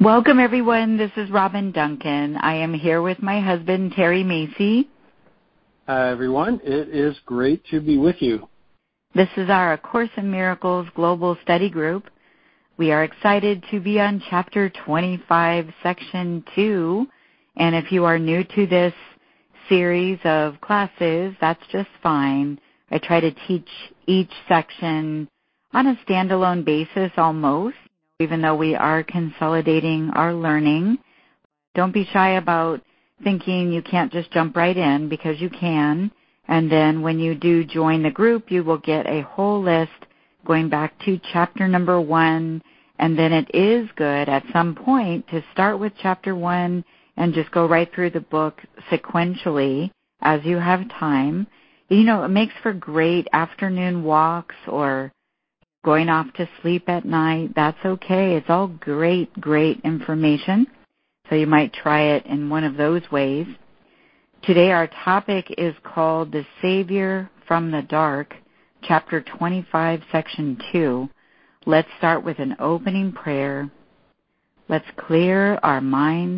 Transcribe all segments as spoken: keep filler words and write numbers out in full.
Welcome, everyone. This is Robin Duncan. I am here with my husband, Terry Macy. Hi, everyone. It is great to be with you. This is our A Course in Miracles Global Study Group. We are excited to be on Chapter twenty-five, Section two. And if you are new to this series of classes, that's just fine. I try to teach each section on a standalone basis almost, even though we are consolidating our learning. Don't be shy about thinking you can't just jump right in, because you can. And then when you do join the group, you will get a whole list going back to chapter number one. And then it is good at some point to start with chapter one and just go right through the book sequentially as you have time. You know, it makes for great afternoon walks or going off to sleep at night. That's okay. It's all great, great information. So you might try it in one of those ways. Today our topic is called The Savior from the Dark, Chapter twenty-five, Section two. Let's start with an opening prayer. Let's clear our minds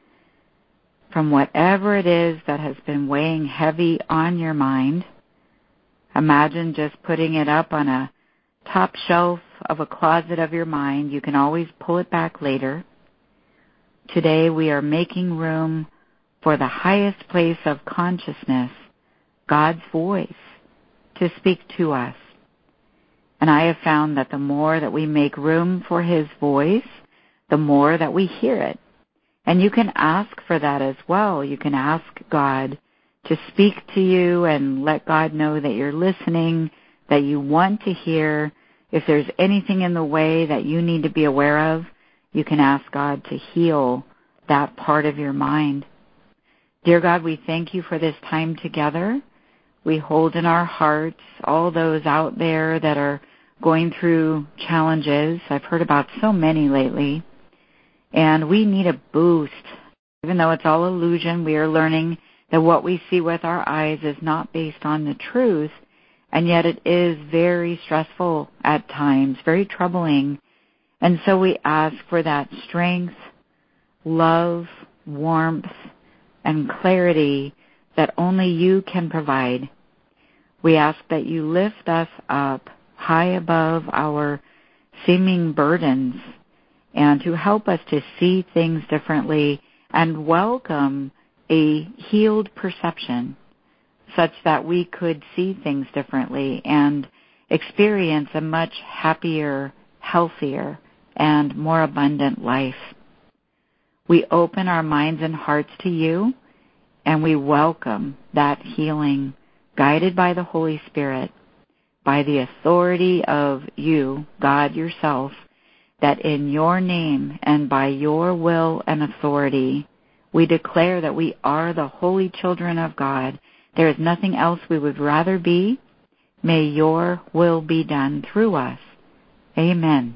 from whatever it is that has been weighing heavy on your mind. Imagine just putting it up on a top shelf of a closet of your mind. You can always pull it back later. Today we are making room for the highest place of consciousness, God's voice, to speak to us. And I have found that the more that we make room for His voice, the more that we hear it. And you can ask for that as well. You can ask God to speak to you and let God know that you're listening, that you want to hear. If there's anything in the way that you need to be aware of, you can ask God to heal that part of your mind. Dear God, we thank you for this time together. We hold in our hearts all those out there that are going through challenges. I've heard about so many lately. And we need a boost. Even though it's all illusion, we are learning that what we see with our eyes is not based on the truth. And yet it is very stressful at times, very troubling. And so we ask for that strength, love, warmth, and clarity that only you can provide. We ask that you lift us up high above our seeming burdens and to help us to see things differently and welcome a healed perception, such that we could see things differently and experience a much happier, healthier, and more abundant life. We open our minds and hearts to you, and we welcome that healing, guided by the Holy Spirit, by the authority of you, God yourself, that in your name and by your will and authority, we declare that we are the holy children of God. There is nothing else we would rather be. May your will be done through us. Amen.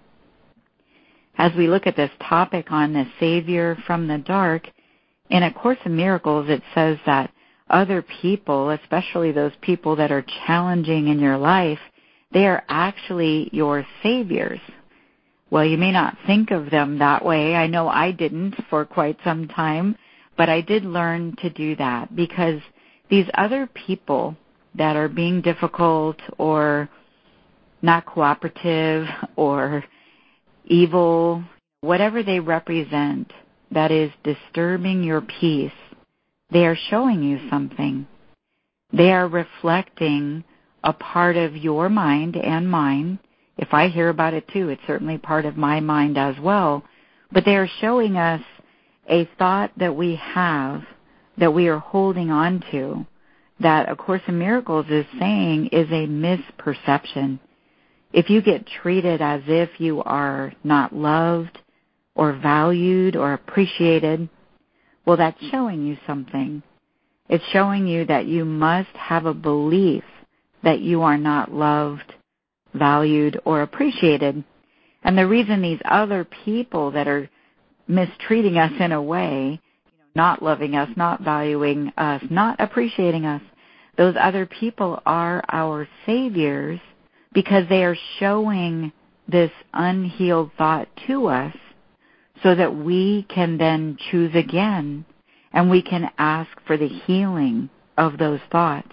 As we look at this topic on the Savior from the dark, in A Course in Miracles it says that other people, especially those people that are challenging in your life, they are actually your saviors. Well, you may not think of them that way. I know I didn't for quite some time, but I did learn to do that, because these other people that are being difficult or not cooperative or evil, whatever they represent that is disturbing your peace, they are showing you something. They are reflecting a part of your mind and mine. If I hear about it too, it's certainly part of my mind as well. But they are showing us a thought that we have, that we are holding on to, that A Course in Miracles is saying is a misperception. If you get treated as if you are not loved or valued or appreciated, well, that's showing you something. It's showing you that you must have a belief that you are not loved, valued, or appreciated. And the reason these other people that are mistreating us in a way, not loving us, not valuing us, not appreciating us, those other people are our saviors, because they are showing this unhealed thought to us so that we can then choose again and we can ask for the healing of those thoughts.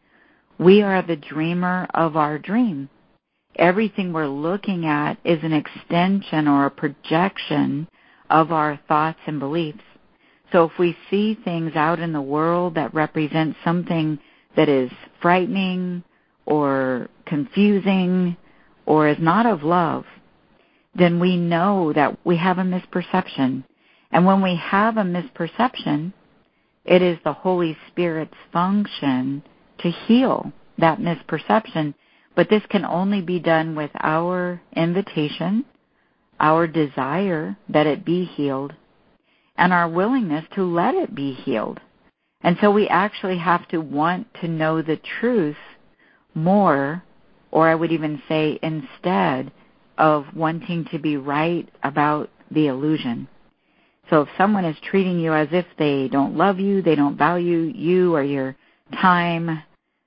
We are the dreamer of our dream. Everything we're looking at is an extension or a projection of our thoughts and beliefs. So if we see things out in the world that represent something that is frightening or confusing or is not of love, then we know that we have a misperception. And when we have a misperception, it is the Holy Spirit's function to heal that misperception. But this can only be done with our invitation, our desire that it be healed, and our willingness to let it be healed. And so we actually have to want to know the truth more, or I would even say instead of wanting to be right about the illusion. So if someone is treating you as if they don't love you, they don't value you or your time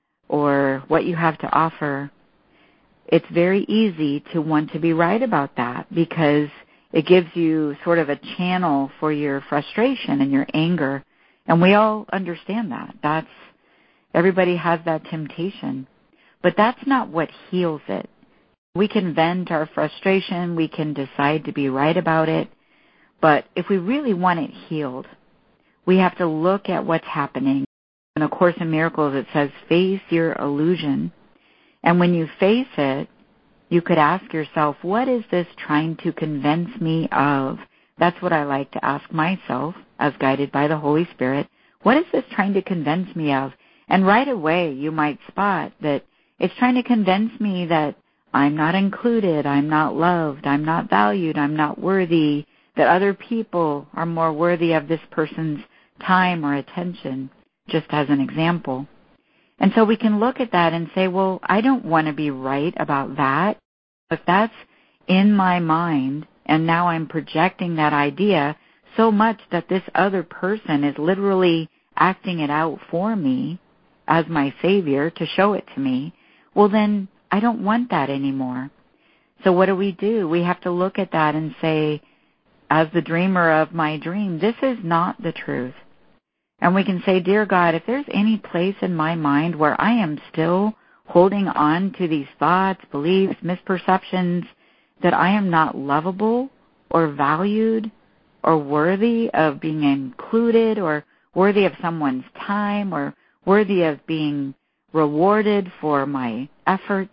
or what you have to offer, it's very easy to want to be right about that because it gives you sort of a channel for your frustration and your anger. And we all understand that. That's, everybody has that temptation. But that's not what heals it. We can vent our frustration. We can decide to be right about it. But if we really want it healed, we have to look at what's happening. In A Course in Miracles, it says, face your illusion. And when you face it, you could ask yourself, what is this trying to convince me of? That's what I like to ask myself, as guided by the Holy Spirit. What is this trying to convince me of? And right away, you might spot that it's trying to convince me that I'm not included, I'm not loved, I'm not valued, I'm not worthy, that other people are more worthy of this person's time or attention, just as an example. And so we can look at that and say, well, I don't want to be right about that. If that's in my mind, and now I'm projecting that idea so much that this other person is literally acting it out for me as my savior to show it to me, well then I don't want that anymore. So what do we do? We have to look at that and say, as the dreamer of my dream, this is not the truth. And we can say, dear God, if there's any place in my mind where I am still holding on to these thoughts, beliefs, misperceptions, that I am not lovable or valued or worthy of being included or worthy of someone's time or worthy of being rewarded for my efforts,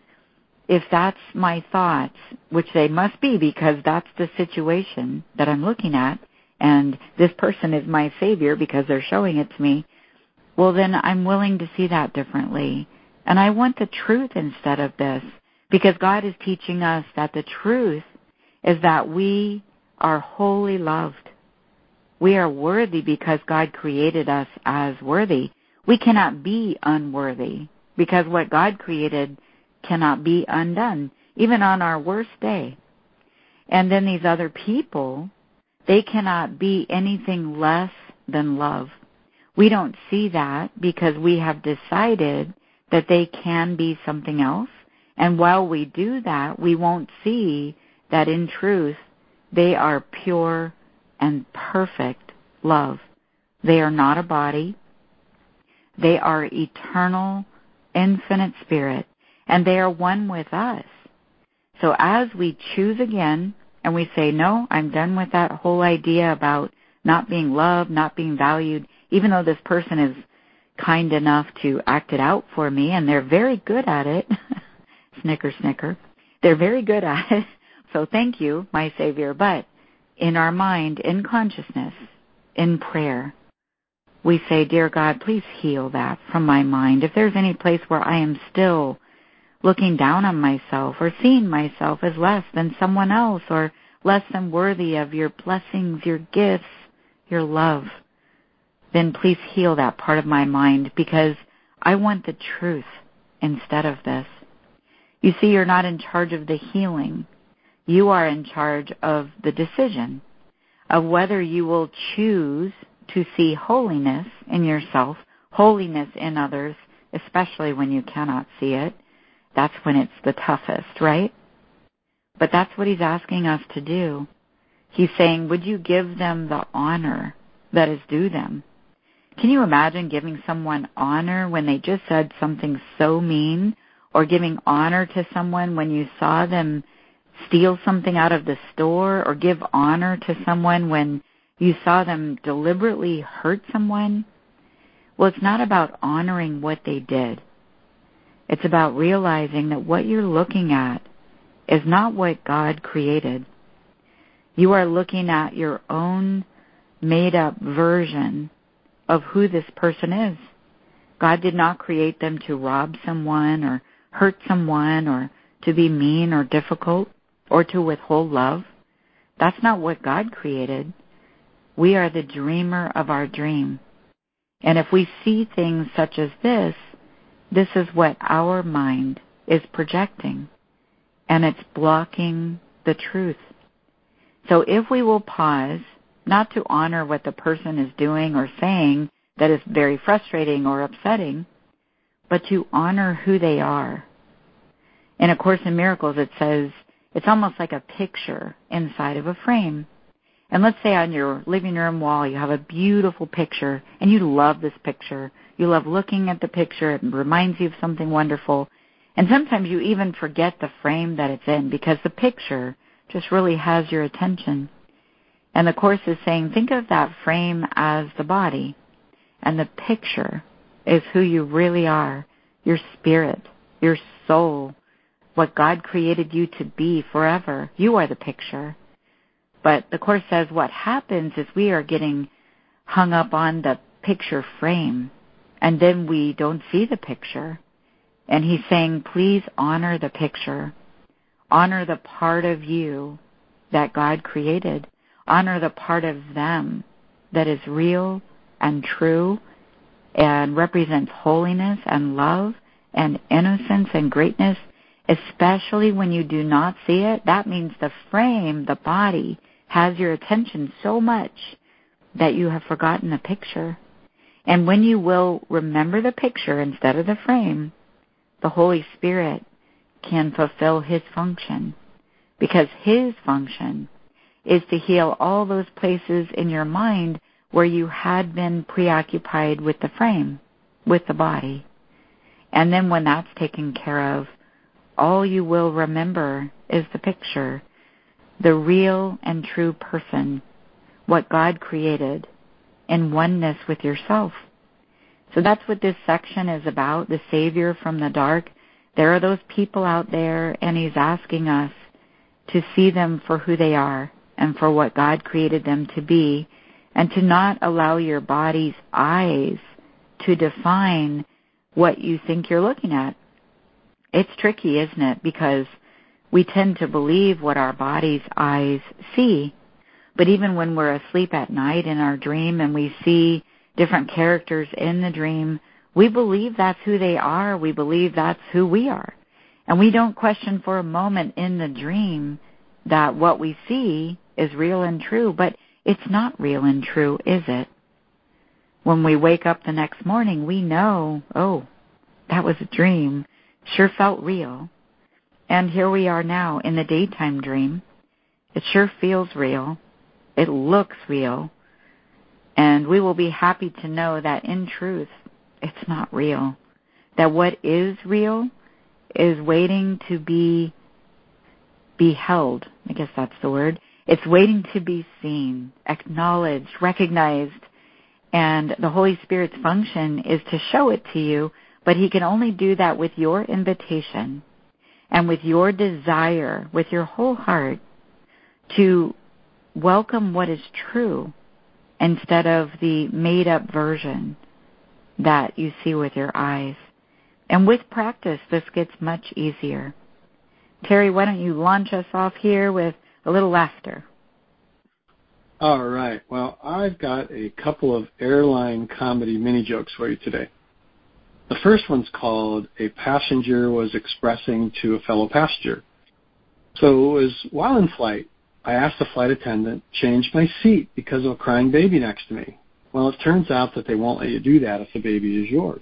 if that's my thoughts, which they must be because that's the situation that I'm looking at, and this person is my savior because they're showing it to me, well then I'm willing to see that differently. And I want the truth instead of this, because God is teaching us that the truth is that we are wholly loved. We are worthy because God created us as worthy. We cannot be unworthy because what God created cannot be undone, even on our worst day. And then these other people, they cannot be anything less than love. We don't see that because we have decided that they can be something else. And while we do that, we won't see that in truth they are pure and perfect love. They are not a body. They are eternal, infinite spirit, and they are one with us. So as we choose again and we say, no, I'm done with that whole idea about not being loved, not being valued, even though this person is kind enough to act it out for me, and they're very good at it. Snicker, snicker. They're very good at it. So thank you, my Savior. But in our mind, in consciousness, in prayer, we say, dear God, please heal that from my mind. If there's any place where I am still looking down on myself or seeing myself as less than someone else or less than worthy of your blessings, your gifts, your love, then please heal that part of my mind because I want the truth instead of this. You see, you're not in charge of the healing. You are in charge of the decision of whether you will choose to see holiness in yourself, holiness in others, especially when you cannot see it. That's when it's the toughest, right? But that's what he's asking us to do. He's saying, would you give them the honor that is due them? Can you imagine giving someone honor when they just said something so mean, or giving honor to someone when you saw them steal something out of the store, or give honor to someone when you saw them deliberately hurt someone? Well, it's not about honoring what they did. It's about realizing that what you're looking at is not what God created. You are looking at your own made-up version of who this person is. God did not create them to rob someone or hurt someone or to be mean or difficult or to withhold love. That's not what God created. We are the dreamer of our dream. And if we see things such as this, this is what our mind is projecting, and it's blocking the truth. So if we will pause, not to honor what the person is doing or saying that is very frustrating or upsetting, but to honor who they are. In A Course in Miracles, it says it's almost like a picture inside of a frame. And let's say on your living room wall you have a beautiful picture, and you love this picture. You love looking at the picture. It reminds you of something wonderful. And sometimes you even forget the frame that it's in because the picture just really has your attention. And the Course is saying, think of that frame as the body, and the picture is who you really are, your spirit, your soul, what God created you to be forever. You are the picture. But the Course says what happens is we are getting hung up on the picture frame, and then we don't see the picture. And he's saying, please honor the picture. Honor the part of you that God created. Honor the part of them that is real and true and represents holiness and love and innocence and greatness, especially when you do not see it. That means the frame, the body, has your attention so much that you have forgotten the picture. And when you will remember the picture instead of the frame, the Holy Spirit can fulfill His function, because His function is to heal all those places in your mind where you had been preoccupied with the frame, with the body. And then when that's taken care of, all you will remember is the picture, the real and true person, what God created, in oneness with yourself. So that's what this section is about, the Savior from the dark. There are those people out there, and He's asking us to see them for who they are and for what God created them to be, and to not allow your body's eyes to define what you think you're looking at. It's tricky, isn't it? Because we tend to believe what our body's eyes see. But even when we're asleep at night in our dream and we see different characters in the dream, we believe that's who they are. We believe that's who we are. And we don't question for a moment in the dream that what we see is real and true, but it's not real and true, is it? When we wake up the next morning, we know, oh, that was a dream. Sure felt real. And here we are now in the daytime dream. It sure feels real. It looks real. And we will be happy to know that in truth, it's not real. That what is real is waiting to be beheld. I guess that's the word. It's waiting to be seen, acknowledged, recognized. And the Holy Spirit's function is to show it to you, but He can only do that with your invitation and with your desire, with your whole heart, to welcome what is true instead of the made-up version that you see with your eyes. And with practice, this gets much easier. Terry, why don't you launch us off here with a little laughter? All right. Well, I've got a couple of airline comedy mini jokes for you today. The first one's called A Passenger Was Expressing to a Fellow Passenger. So it was while in flight, I asked the flight attendant to change my seat because of a crying baby next to me. Well, it turns out that they won't let you do that if the baby is yours.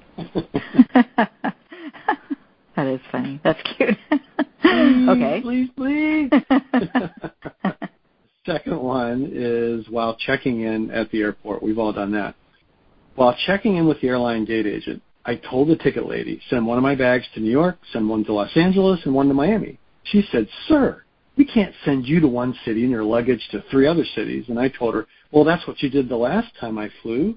That is funny. That's cute. Please, Okay. Please, please. second one is while checking in at the airport. We've all done that. While checking in with the airline gate agent, I told the ticket lady, send one of my bags to New York, send one to Los Angeles, and one to Miami. She said, sir, we can't send you to one city and your luggage to three other cities. And I told her, well, that's what you did the last time I flew.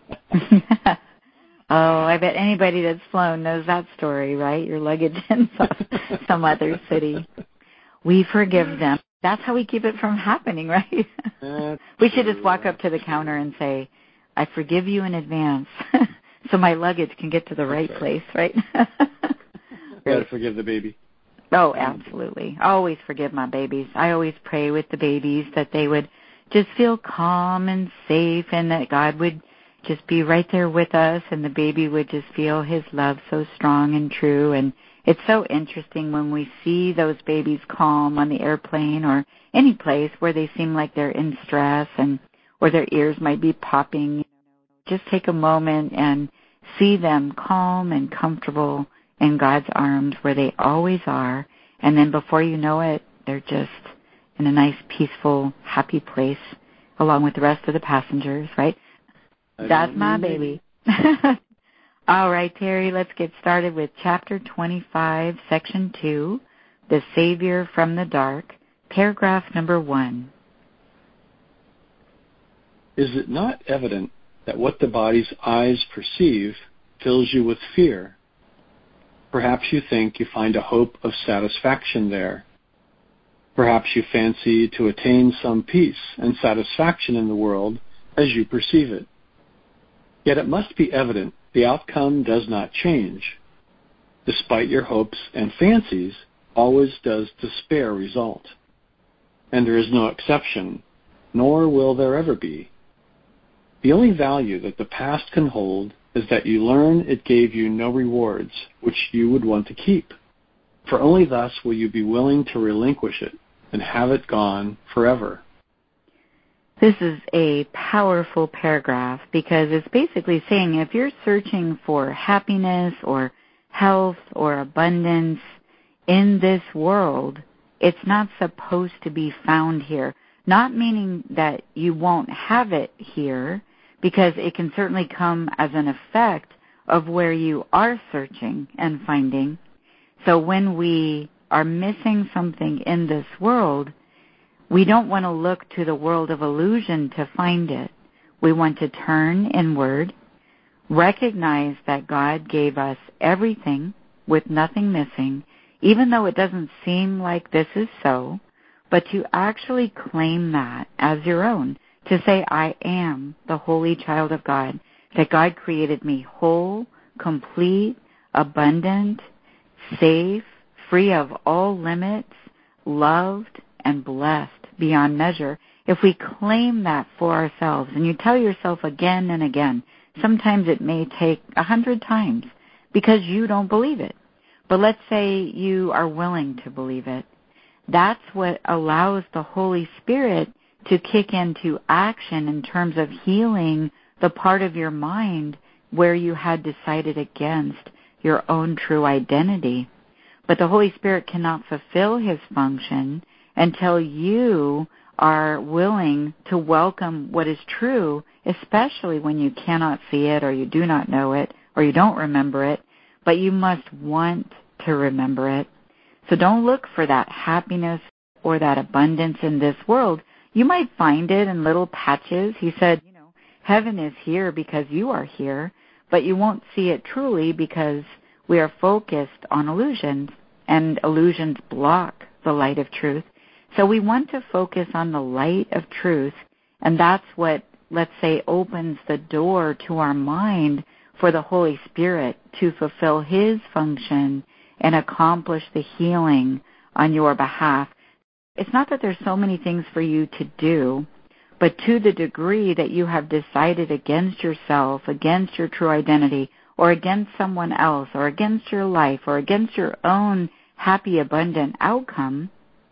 Oh, I bet anybody that's flown knows that story, right? Your luggage in some, some other city. We forgive them. That's how we keep it from happening, right? We should just walk up to the counter and say, I forgive you in advance so my luggage can get to the right, right place, right? Gotta forgive the baby. Oh, absolutely. I always forgive my babies. I always pray with the babies that they would just feel calm and safe and that God would just be right there with us and the baby would just feel his love so strong and true. And it's so interesting when we see those babies calm on the airplane or any place where they seem like they're in stress and or their ears might be popping. Just take a moment and see them calm and comfortable in God's arms where they always are. And then before you know it, they're just in a nice, peaceful, happy place along with the rest of the passengers, right? That's my baby. All right, Terry, let's get started with Chapter twenty-five, Section two, The Savior from the Dark, paragraph number one. Is it not evident that what the body's eyes perceive fills you with fear? Perhaps you think you find a hope of satisfaction there. Perhaps you fancy to attain some peace and satisfaction in the world as you perceive it. Yet it must be evident the outcome does not change. Despite your hopes and fancies, always does despair result. And there is no exception, nor will there ever be. The only value that the past can hold is that you learn it gave you no rewards which you would want to keep, for only thus will you be willing to relinquish it and have it gone forever. This is a powerful paragraph because it's basically saying if you're searching for happiness or health or abundance in this world, it's not supposed to be found here. Not meaning that you won't have it here, because it can certainly come as an effect of where you are searching and finding. So when we are missing something in this world, we don't want to look to the world of illusion to find it. We want to turn inward, recognize that God gave us everything with nothing missing, even though it doesn't seem like this is so, but to actually claim that as your own, to say, I am the holy child of God, that God created me whole, complete, abundant, safe, free of all limits, loved, and blessed beyond measure. If we claim that for ourselves, and you tell yourself again and again, sometimes it may take a hundred times because you don't believe it. But let's say you are willing to believe it. That's what allows the Holy Spirit to kick into action in terms of healing the part of your mind where you had decided against your own true identity. But the Holy Spirit cannot fulfill his function until you are willing to welcome what is true, especially when you cannot see it or you do not know it or you don't remember it, but you must want to remember it. So don't look for that happiness or that abundance in this world. You might find it in little patches. He said, you know, heaven is here because you are here, but you won't see it truly because we are focused on illusions, and illusions block the light of truth. So we want to focus on the light of truth, and that's what, let's say, opens the door to our mind for the Holy Spirit to fulfill his function and accomplish the healing on your behalf. It's not that there's so many things for you to do, but to the degree that you have decided against yourself, against your true identity, or against someone else, or against your life, or against your own happy, abundant outcome,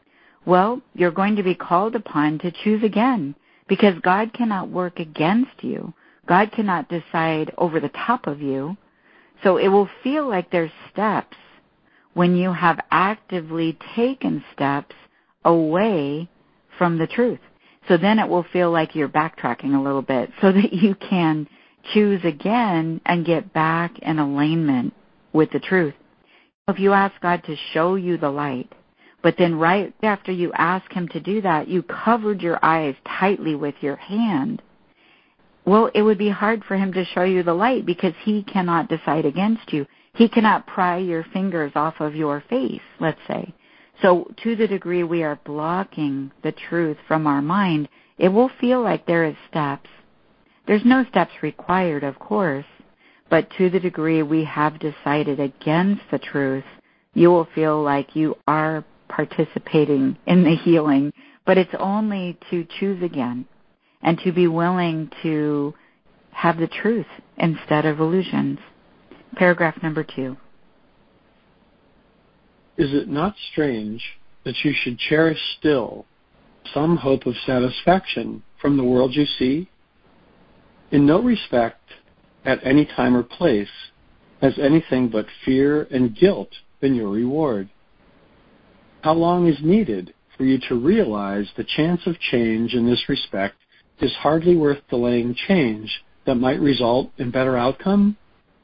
well, you're going to be called upon to choose again, because God cannot work against you. God cannot decide over the top of you. So it will feel like there's steps when you have actively taken steps away from the truth. So then it will feel like you're backtracking a little bit so that you can choose again and get back in alignment with the truth. If you ask God to show you the light, but then right after you ask him to do that, you covered your eyes tightly with your hand, well, it would be hard for him to show you the light because he cannot decide against you. He cannot pry your fingers off of your face, let's say. So to the degree we are blocking the truth from our mind, it will feel like there is steps. There's no steps required, of course, but to the degree we have decided against the truth, you will feel like you are participating in the healing, but it's only to choose again and to be willing to have the truth instead of illusions. Paragraph number two. Is it not strange that you should cherish still some hope of satisfaction from the world you see? In no respect, at any time or place, has anything but fear and guilt been your reward. How long is needed for you to realize the chance of change in this respect is hardly worth delaying change that might result in better outcome?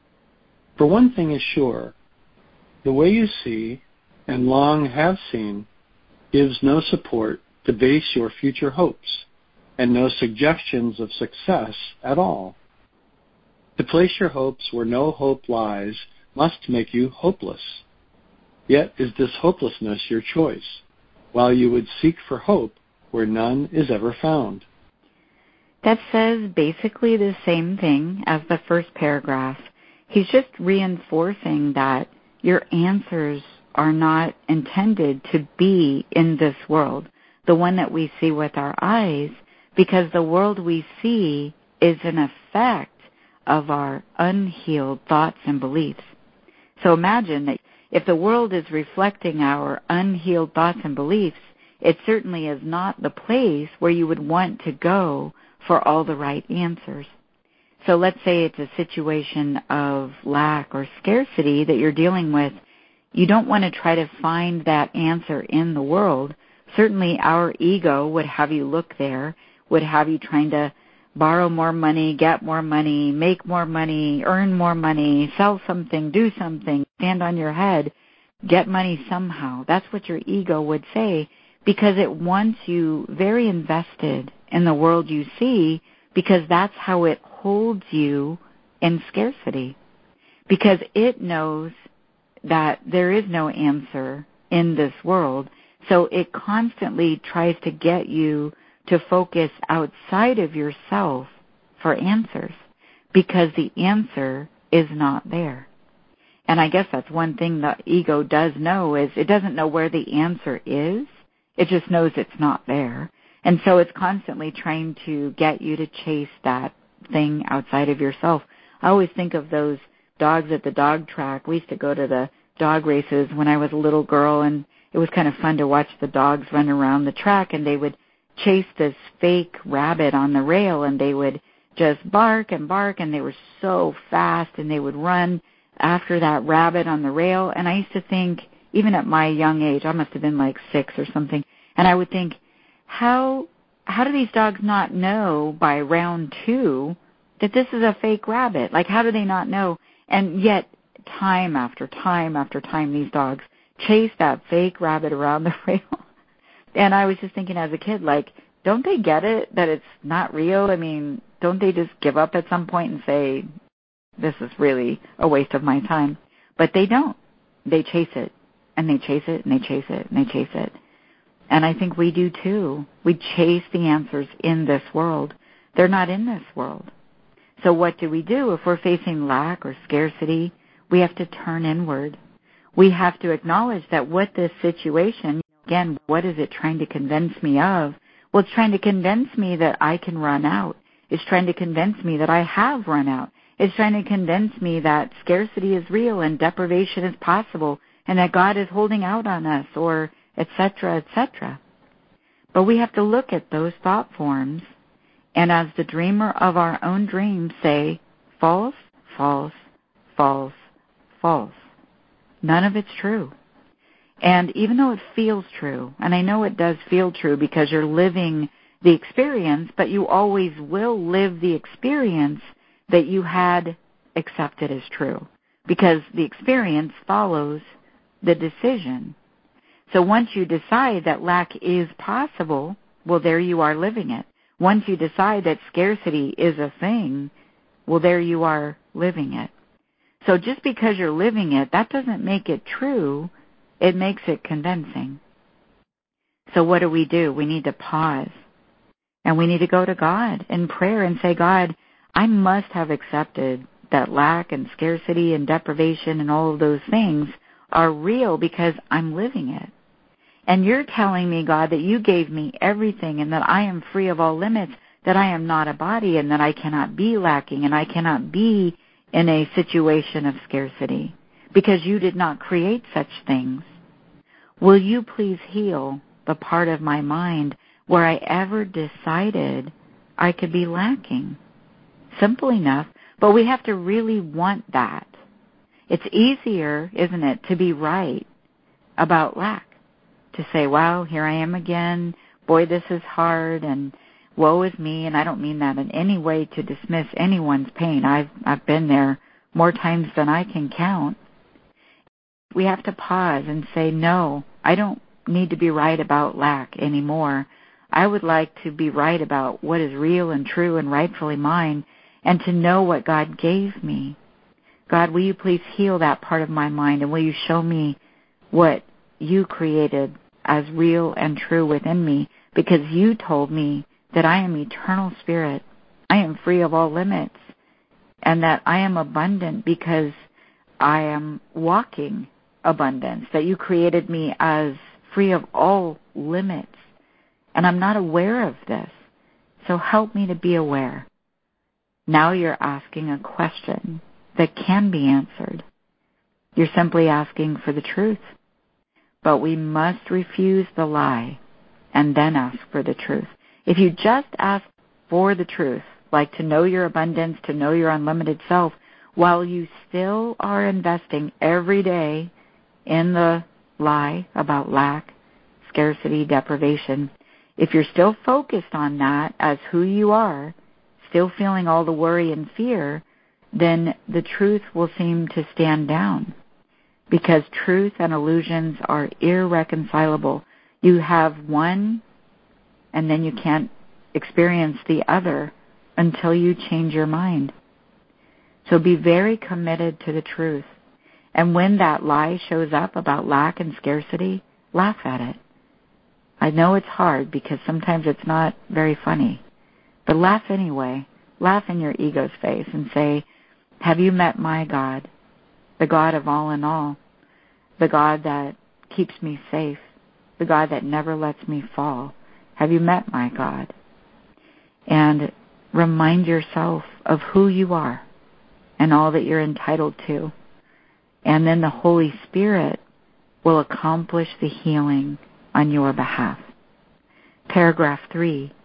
For one thing is sure, the way you see and long have seen gives no support to base your future hopes and no suggestions of success at all. To place your hopes where no hope lies must make you hopeless. Yet is this hopelessness your choice, while you would seek for hope where none is ever found? That says basically the same thing as the first paragraph. He's just reinforcing that your answers are not intended to be in this world, the one that we see with our eyes, because the world we see is an effect of our unhealed thoughts and beliefs. So imagine that if the world is reflecting our unhealed thoughts and beliefs, it certainly is not the place where you would want to go for all the right answers. So let's say it's a situation of lack or scarcity that you're dealing with. You don't want to try to find that answer in the world. Certainly our ego would have you look there, would have you trying to borrow more money, get more money, make more money, earn more money, sell something, do something, stand on your head, get money somehow. That's what your ego would say, because it wants you very invested in the world you see, because that's how it holds you in scarcity. Because it knows that there is no answer in this world, so it constantly tries to get you to focus outside of yourself for answers, because the answer is not there. And I guess that's one thing the ego does know, is it doesn't know where the answer is. It just knows it's not there. And so it's constantly trying to get you to chase that thing outside of yourself. I always think of those dogs at the dog track. We used to go to the dog races when I was a little girl, and it was kind of fun to watch the dogs run around the track, and they would chase this fake rabbit on the rail, and they would just bark and bark, and they were so fast, and they would run after that rabbit on the rail. And I used to think, even at my young age, I must have been like six or something, and I would think, how how do these dogs not know by round two that this is a fake rabbit? Like, how do they not know? And yet, time after time after time, these dogs chase that fake rabbit around the rail. And I was just thinking as a kid, like, don't they get it, that it's not real? I mean, don't they just give up at some point and say, this is really a waste of my time? But they don't. They chase it, and they chase it, and they chase it, and they chase it. And I think we do too. We chase the answers in this world. They're not in this world. So what do we do? If we're facing lack or scarcity, we have to turn inward. We have to acknowledge that what this situation, again, what is it trying to convince me of? Well, it's trying to convince me that I can run out. It's trying to convince me that I have run out. It's trying to convince me that scarcity is real and deprivation is possible and that God is holding out on us, or et cetera, et cetera. But we have to look at those thought forms and, as the dreamer of our own dreams, say, false, false, false, false. None of it's true. And even though it feels true, and I know it does feel true because you're living the experience, but you always will live the experience that you had accepted as true, because the experience follows the decision. So once you decide that lack is possible, well, there you are living it. Once you decide that scarcity is a thing, well, there you are living it. So just because you're living it, that doesn't make it true. It makes it convincing. So what do we do? We need to pause. And we need to go to God in prayer and say, God, I must have accepted that lack and scarcity and deprivation and all of those things are real because I'm living it. And you're telling me, God, that you gave me everything and that I am free of all limits, that I am not a body and that I cannot be lacking and I cannot be in a situation of scarcity because you did not create such things. Will you please heal the part of my mind where I ever decided I could be lacking? Simple enough, but we have to really want that. It's easier, isn't it, to be right about lack, to say, wow, here I am again, boy, this is hard, and woe is me, and I don't mean that in any way to dismiss anyone's pain. I've, I've been there more times than I can count. We have to pause and say, no, I don't need to be right about lack anymore. I would like to be right about what is real and true and rightfully mine, and to know what God gave me. God, will you please heal that part of my mind, and will you show me what you created as real and true within me, because you told me that I am eternal spirit, I am free of all limits, and that I am abundant because I am walking abundance, that you created me as free of all limits, and I'm not aware of this, so help me to be aware. Now you're asking a question that can be answered. You're simply asking for the truth. But we must refuse the lie and then ask for the truth. If you just ask for the truth, like to know your abundance, to know your unlimited self, while you still are investing every day in the lie about lack, scarcity, deprivation, if you're still focused on that as who you are, still feeling all the worry and fear, then the truth will seem to stand down. Because truth and illusions are irreconcilable. You have one, and then you can't experience the other until you change your mind. So be very committed to the truth. And when that lie shows up about lack and scarcity, laugh at it. I know it's hard because sometimes it's not very funny. But laugh anyway. Laugh in your ego's face and say, have you met my God, the God of all in all, the God that keeps me safe, the God that never lets me fall? Have you met my God? And remind yourself of who you are and all that you're entitled to. And then the Holy Spirit will accomplish the healing on your behalf. Paragraph three.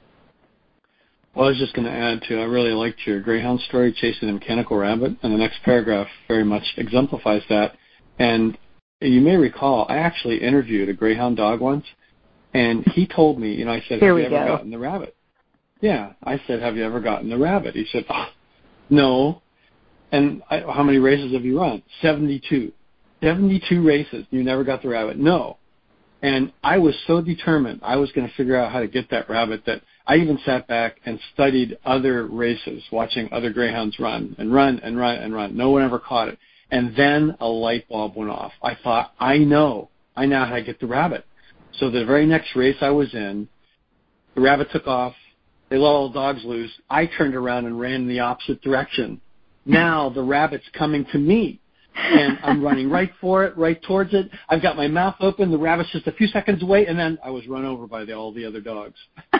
Well, I was just going to add to, I really liked your greyhound story, Chasing the Mechanical Rabbit, and the next paragraph very much exemplifies that. And you may recall, I actually interviewed a greyhound dog once, and he told me, you know, I said, Here have you we ever go. gotten the rabbit? Yeah. I said, have you ever gotten the rabbit? He said, oh, no. And I, how many races have you run? seventy-two. seventy-two races. You never got the rabbit? No. And I was so determined I was going to figure out how to get that rabbit that I even sat back and studied other races, watching other greyhounds run and run and run and run. No one ever caught it. And then a light bulb went off. I thought, I know. I know how to get the rabbit. So the very next race I was in, the rabbit took off. They let all the dogs loose. I turned around and ran in the opposite direction. Now the rabbit's coming to me. And I'm running right for it, right towards it. I've got my mouth open. The rabbit's just a few seconds away, and then I was run over by the, all the other dogs.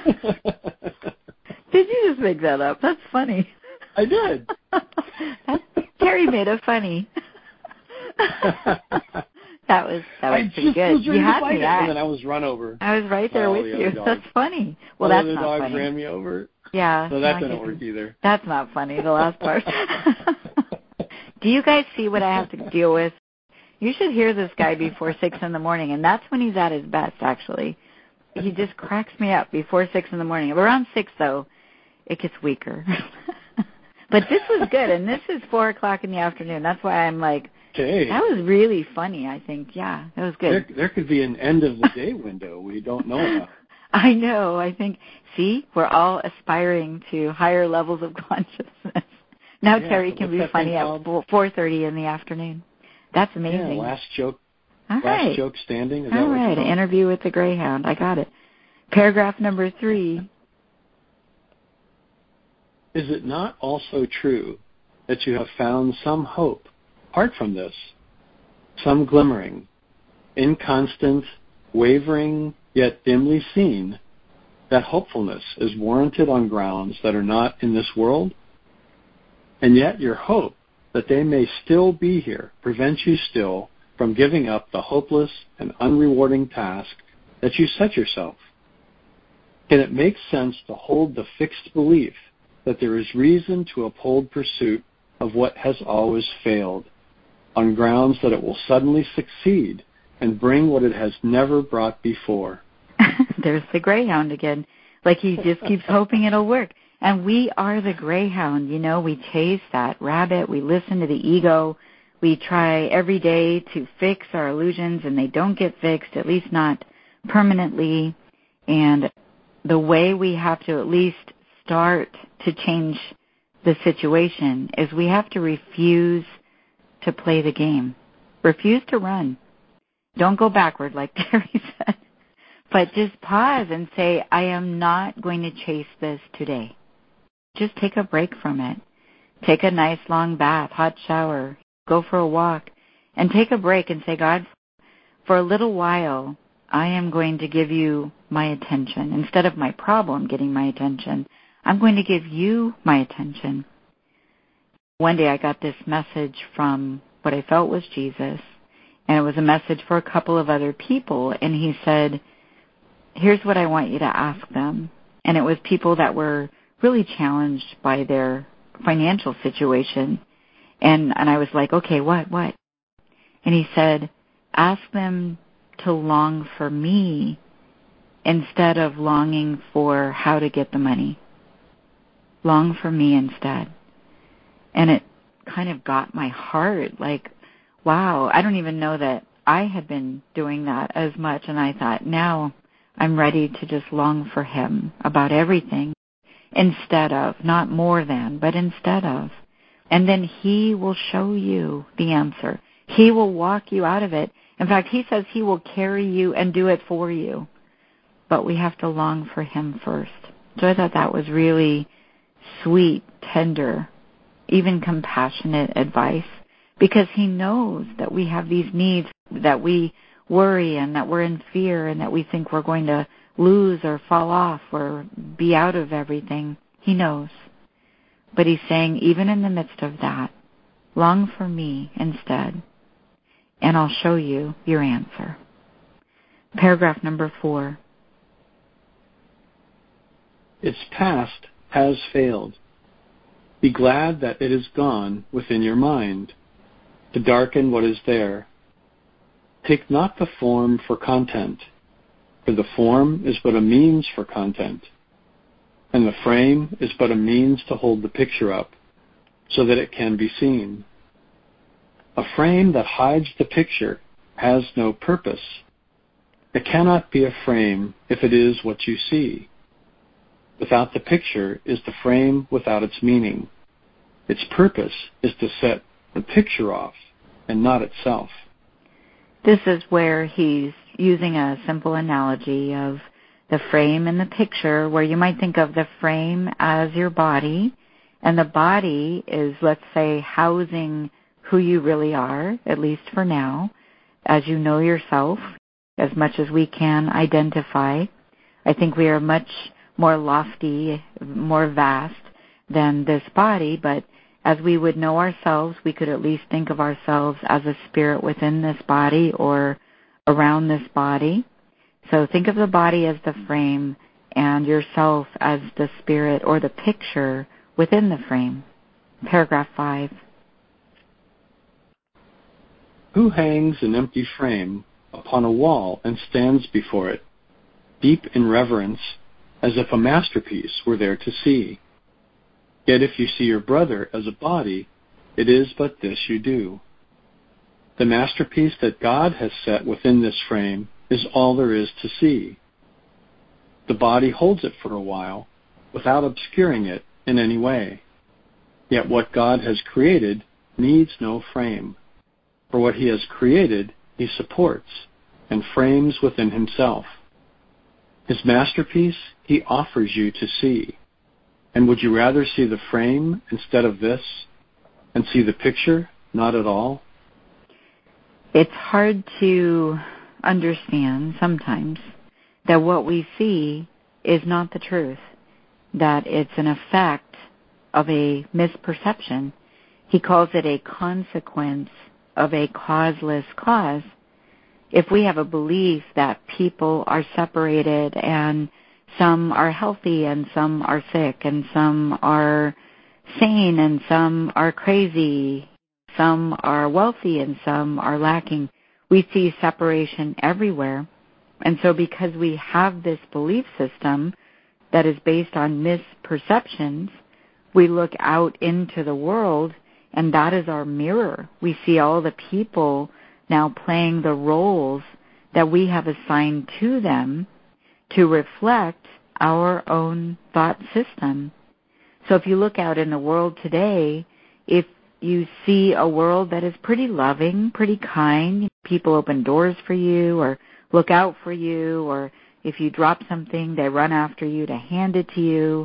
Did you just make that up? That's funny. I did. That's, Terry made it funny. that was that was I pretty just good. Was ready you to had fight me it, at. and then I was run over. I was right there all with the you. That's funny. Well, all that's the other not dogs funny. ran me over. Yeah. So that didn't work either. That's not funny, the last part. Do you guys see what I have to deal with? You should hear this guy before six in the morning, and that's when he's at his best, actually. he just cracks me up before six in the morning. Around six, though, it gets weaker. But this was good, and this is four o'clock in the afternoon. That's why I'm like, okay. That was really funny, I think. Yeah, that was good. There, there could be an end of the day window we don't know about. I know. I think, see, we're all aspiring to higher levels of consciousness. Now yeah, Terry can be funny at four thirty in the afternoon. That's amazing. Yeah, last joke. All last right. joke standing. Is all that right, what interview with the Greyhound. I got it. Paragraph number three. Is it not also true that you have found some hope apart from this, some glimmering, inconstant, wavering, yet dimly seen, that hopefulness is warranted on grounds that are not in this world? And yet your hope that they may still be here prevents you still from giving up the hopeless and unrewarding task that you set yourself. Can it make sense to hold the fixed belief that there is reason to uphold pursuit of what has always failed, on grounds that it will suddenly succeed and bring what it has never brought before? There's the Greyhound again. Like he just keeps hoping it'll work. And we are the Greyhound, you know. We chase that rabbit. We listen to the ego. We try every day to fix our illusions, and they don't get fixed, at least not permanently. And the way we have to at least start to change the situation is we have to refuse to play the game. Refuse to run. Don't go backward, like Terry said. But just pause and say, I am not going to chase this today. Just take a break from it. Take a nice long bath, hot shower, go for a walk, and take a break and say, God, for a little while, I am going to give you my attention. Instead of my problem getting my attention, I'm going to give you my attention. One day I got this message from what I felt was Jesus, and it was a message for a couple of other people, and he said, here's what I want you to ask them. And it was people that were really challenged by their financial situation. And and I was like, okay, what, what? And he said, ask them to long for me instead of longing for how to get the money. Long for me instead. And it kind of got my heart, like, wow, I don't even know that I had been doing that as much. And I thought, now I'm ready to just long for him about everything instead of, not more than, but instead of. And then he will show you the answer. He will walk you out of it. In fact, he says he will carry you and do it for you. But we have to long for him first. So I thought that was really sweet, tender, even compassionate advice, because he knows that we have these needs, that we worry and that we're in fear and that we think we're going to lose or fall off or be out of everything. He knows. But he's saying, even in the midst of that, long for me instead, and I'll show you your answer. Paragraph number four. Its past has failed. Be glad that it is gone within your mind, to darken what is there. Take not the form for content, for the form is but a means for content, and the frame is but a means to hold the picture up, so that it can be seen. A frame that hides the picture has no purpose. It cannot be a frame if it is what you see. Without the picture is the frame without its meaning. Its purpose is to set the picture off and not itself. This is where he's using a simple analogy of the frame and the picture, where you might think of the frame as your body, and the body is, let's say, housing who you really are, at least for now, as you know yourself, as much as we can identify. I think we are much more lofty, more vast than this body, but as we would know ourselves, we could at least think of ourselves as a spirit within this body or around this body. So think of the body as the frame and yourself as the spirit or the picture within the frame. Paragraph five. Who hangs an empty frame upon a wall and stands before it, deep in reverence, as if a masterpiece were there to see. Yet if you see your brother as a body, it is but this you do. The masterpiece that God has set within this frame is all there is to see. The body holds it for a while, without obscuring it in any way. Yet what God has created needs no frame, for what he has created he supports and frames within himself. His masterpiece he offers you to see. And would you rather see the frame instead of this, and see the picture not at all? It's hard to understand sometimes that what we see is not the truth, that it's an effect of a misperception. He calls it a consequence of a causeless cause. If we have a belief that people are separated and some are healthy and some are sick and some are sane and some are crazy, some are wealthy and some are lacking, we see separation everywhere. And so because we have this belief system that is based on misperceptions, we look out into the world and that is our mirror. We see all the people now playing the roles that we have assigned to them to reflect our own thought system. So if you look out in the world today, if you see a world that is pretty loving, pretty kind, people open doors for you or look out for you, or if you drop something, they run after you to hand it to you.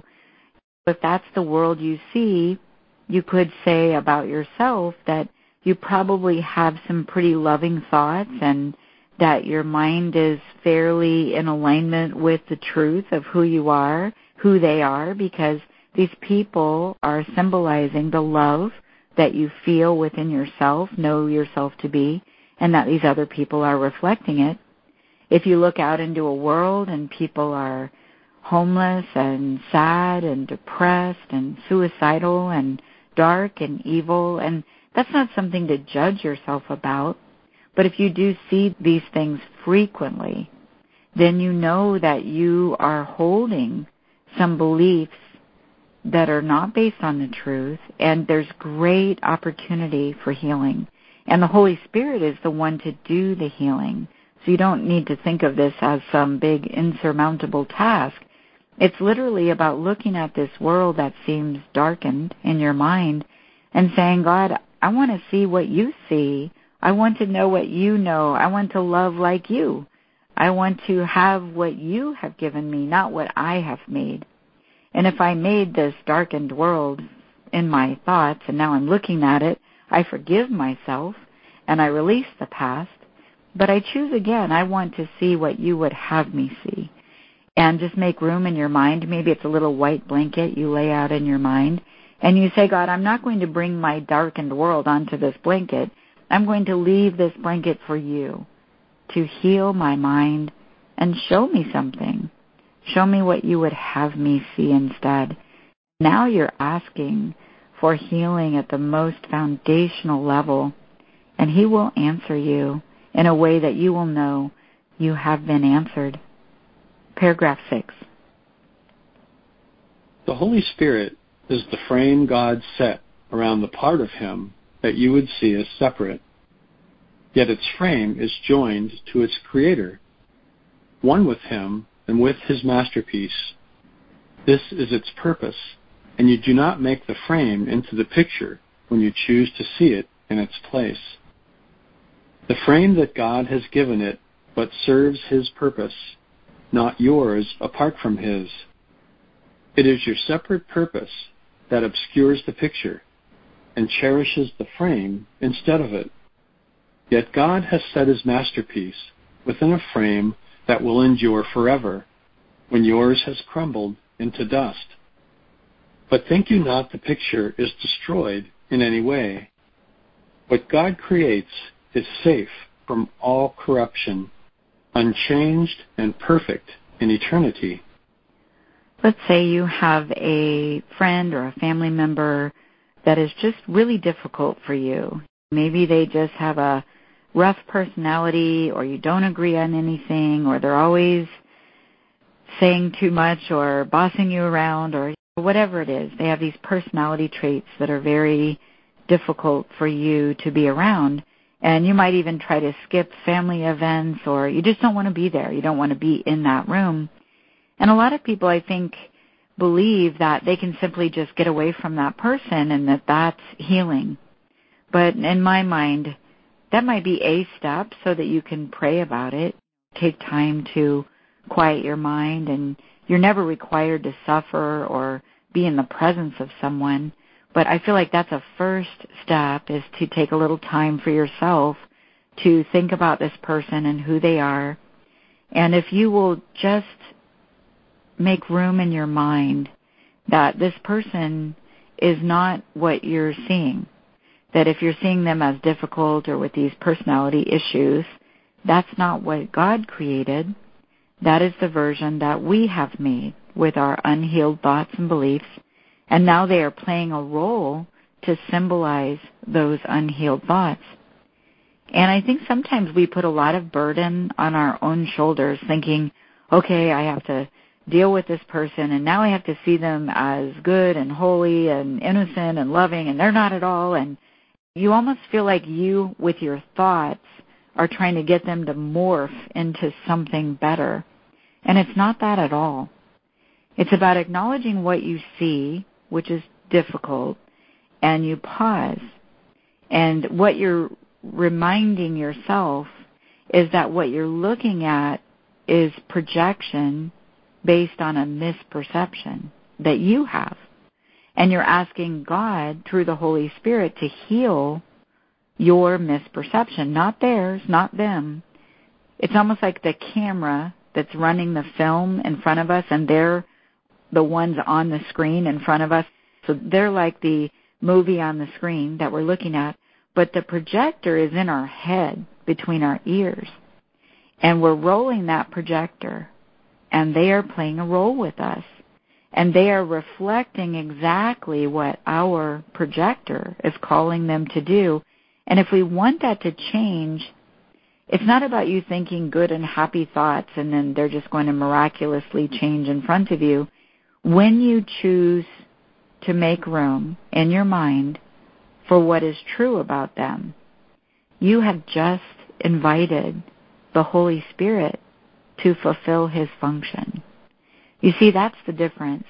If that's the world you see, you could say about yourself that you probably have some pretty loving thoughts and that your mind is fairly in alignment with the truth of who you are, who they are, because these people are symbolizing the love that you feel within yourself, know yourself to be, and that these other people are reflecting it. If you look out into a world and people are homeless and sad and depressed and suicidal and dark and evil, and that's not something to judge yourself about. But if you do see these things frequently, then you know that you are holding some beliefs that are not based on the truth, and there's great opportunity for healing. And the Holy Spirit is the one to do the healing. So you don't need to think of this as some big insurmountable task. It's literally about looking at this world that seems darkened in your mind and saying, God, I want to see what you see. I want to know what you know. I want to love like you. I want to have what you have given me, not what I have made. And if I made this darkened world in my thoughts and now I'm looking at it, I forgive myself and I release the past. But I choose again. I want to see what you would have me see. And just make room in your mind. Maybe it's a little white blanket you lay out in your mind. And you say, God, I'm not going to bring my darkened world onto this blanket. I'm going to leave this blanket for you to heal my mind and show me something. Show me what you would have me see instead. Now you're asking for healing at the most foundational level, and he will answer you in a way that you will know you have been answered. Paragraph six. The Holy Spirit is the frame God set around the part of him that you would see as separate. Yet its frame is joined to its Creator, one with him and with his masterpiece. This is its purpose, and you do not make the frame into the picture when you choose to see it in its place. The frame that God has given it but serves his purpose, not yours apart from his. It is your separate purpose that obscures the picture and cherishes the frame instead of it. Yet God has set his masterpiece within a frame that will endure forever, when yours has crumbled into dust. But think you not the picture is destroyed in any way. What God creates is safe from all corruption, unchanged and perfect in eternity. Let's say you have a friend or a family member that is just really difficult for you. Maybe they just have a rough personality, or you don't agree on anything, or they're always saying too much or bossing you around or whatever it is. They have these personality traits that are very difficult for you to be around. And you might even try to skip family events, or you just don't want to be there. You don't want to be in that room. And a lot of people, I think, believe that they can simply just get away from that person and that that's healing. But in my mind, that might be a step so that you can pray about it, take time to quiet your mind, and you're never required to suffer or be in the presence of someone. But I feel like that's a first step, is to take a little time for yourself to think about this person and who they are. And if you will just make room in your mind that this person is not what you're seeing, that if you're seeing them as difficult or with these personality issues, that's not what God created. That is the version that we have made with our unhealed thoughts and beliefs. And now they are playing a role to symbolize those unhealed thoughts. And I think sometimes we put a lot of burden on our own shoulders, thinking, okay, I have to deal with this person, and now I have to see them as good and holy and innocent and loving, and they're not at all. And you almost feel like you, with your thoughts, are trying to get them to morph into something better. And it's not that at all. It's about acknowledging what you see, which is difficult, and you pause. And what you're reminding yourself is that what you're looking at is projection based on a misperception that you have. And you're asking God, through the Holy Spirit, to heal your misperception, not theirs, not them. It's almost like the camera that's running the film in front of us, and they're the ones on the screen in front of us. So they're like the movie on the screen that we're looking at, but the projector is in our head between our ears. And we're rolling that projector, and they are playing a role with us. And they are reflecting exactly what our projector is calling them to do. And if we want that to change, it's not about you thinking good and happy thoughts and then they're just going to miraculously change in front of you. When you choose to make room in your mind for what is true about them, you have just invited the Holy Spirit to fulfill His function. You see, that's the difference.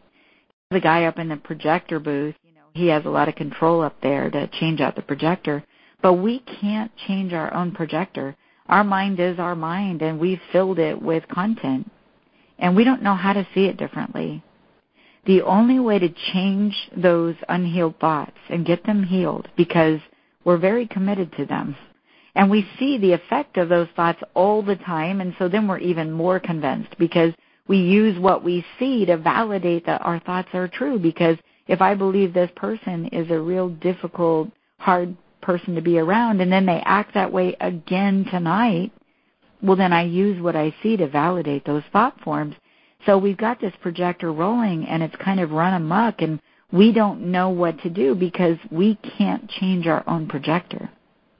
The guy up in the projector booth, you know, he has a lot of control up there to change out the projector, but we can't change our own projector. Our mind is our mind, and we've filled it with content, and we don't know how to see it differently. The only way to change those unhealed thoughts and get them healed, because we're very committed to them, and we see the effect of those thoughts all the time, and so then we're even more convinced because we use what we see to validate that our thoughts are true. Because if I believe this person is a real difficult, hard person to be around, and then they act that way again tonight, well, then I use what I see to validate those thought forms. So we've got this projector rolling, and it's kind of run amok, and we don't know what to do because we can't change our own projector.